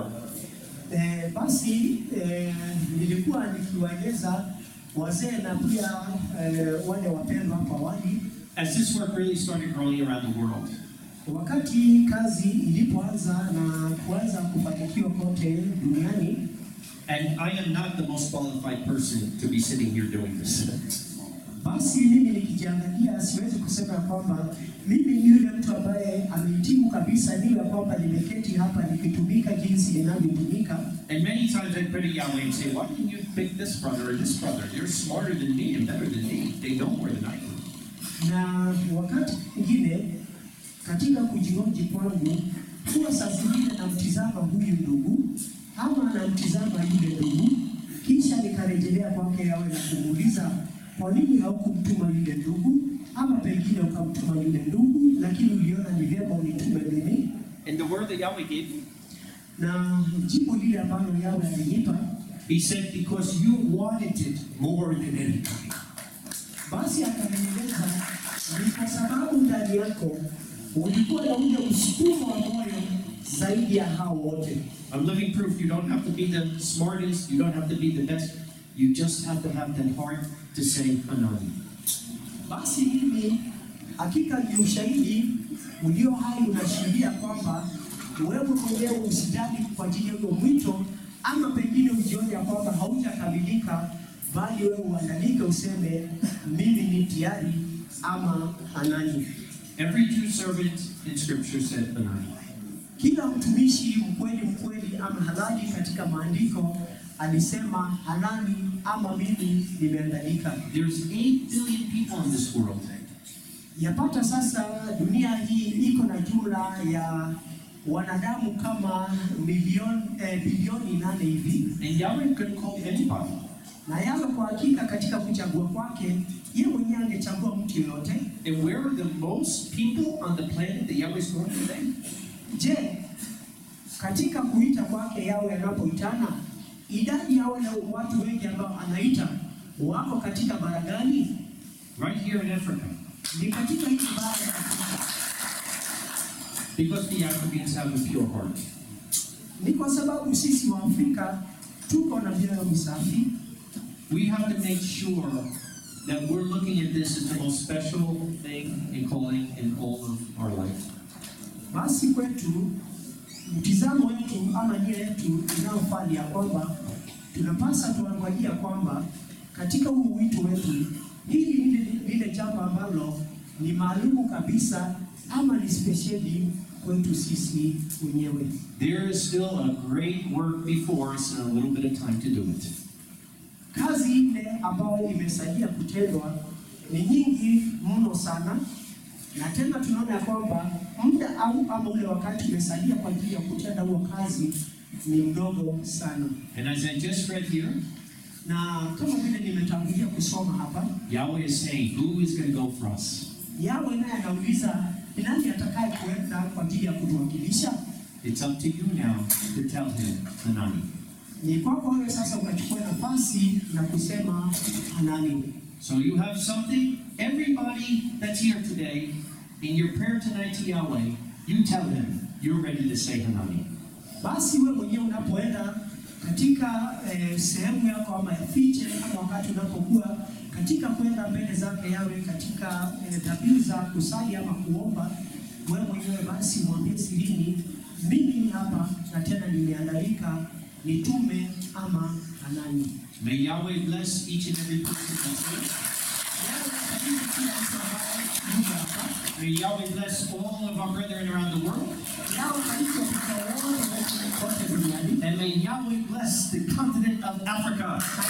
Basi nilikuwa nikiwaeleza wazee na pia wale wapendwa hapo awali. As this work really started growing around the world. Wakati kazi ilipoanza na kuanza kufanikiwa kote duniani. And I am not the most qualified person to be sitting here doing this. Basi mimi nikijiangalia siwezi kusema kwamba mimi ni yule mtu ambaye amehitimu kabisa, niwe kwamba nimeketi hapa nikitumika jinsi ninavyotumika. And many times I pray to Yahweh and say, why didn't you pick this brother or this brother? You're smarter than me and better than me. They know more than I do. Na wakati mwingine katika kujihoji kwangu, huwa saa zingine namtizama huyu ndugu ama namtizama yule ndugu, kisha nikarejelea kwake Yahweh na kumuuliza, kwa nini haukumtuma yule ndugu, ama pengine ukamtuma yule ndugu, lakini uliona ni vyema unitume mimi? And the word that Yahweh gave me, na jibu lile ambalo Yahweh alinipa, he said, because you wanted it more than anybody. Basi akanieleza, ni kwa sababu ndani yako ulikuwa na ule msukumo wa moyo zaidi ya hao wote. I'm living proof you don't have to be the smartest, you don't have to be the best. You just have to have that heart to say Hanani. Basi mimi hakika ni ushahidi ulio hai unashuhudia kwamba wewe mwenyewe usijali kwa ajili ya mwito, ama pengine ujione kwamba haujakamilika, bali wewe uandalike useme mimi ni tayari ama Hanani. Every true servant in scripture said Hanani. Kila mtumishi mkweli ama halali katika maandiko alisema Hanani ama mimi nimeandalika. There's 8 billion people in this world. Yapata sasa dunia hii iko na jumla ya wanadamu kama bilioni 8 hivi. And Yahweh could call anybody. Na Yahweh kwa hakika katika kuchagua kwake, yeye mwenyewe angechagua mtu yote. And where are the most people on the planet that Yahweh is going to name? Je, katika kuita kwake Yahweh anapoitana, idadi ya wale watu wengi ambao anaita wako katika bara gani? Right here in Africa. ni katika hii ibada ya Afrika. Because the Africans have a pure heart. Ni kwa sababu sisi wa Afrika tuko na mioyo misafi. We have to make sure that we're looking at this as the most special thing and calling in all of our life. Basi kwetu mtizamo wetu ama nia yetu inayofaa ya kwamba tunapasa tuangalia kwamba katika huu wito wetu hili ni lile jambo ambalo ni maalumu kabisa ama ni speciali kwetu sisi wenyewe. There is still a great work before us and a little bit of time to do it. Kazi ile ambayo imesaidia kutendwa ni nyingi mno sana, na tena tunaona kwamba muda ama ule wakati umesaidia kwa ajili ya kutenda huo kazi ni mdogo sana. And as I just read here, Na kama vile nimetangulia kusoma hapa, Yahweh is saying, who is going to go for us? Yahweh naye anauliza ni nani atakaye kuenda kwa ajili ya kutuwakilisha? It's up to you now to tell him, Hanani. Ni kwako wewe sasa ukachukua nafasi na kusema Hanani. So you have something, everybody that's here today, in your prayer tonight to Yahweh, you tell him, you're ready to say Hanani. Basi wewe mwenyewe unapoenda katika sehemu yako ama fiche ama wakati unapokuwa katika kwenda mbele zake Yahweh katika dhabihu za kusali ama kuomba, wewe mwenyewe basi mwambie sirini, mimi ni hapa na tena nimeandalika nitume ama Hanani. May Yahweh bless each and every person that's here. May Yahweh bless all of our brethren around the world. And may Yahweh bless the continent of Africa.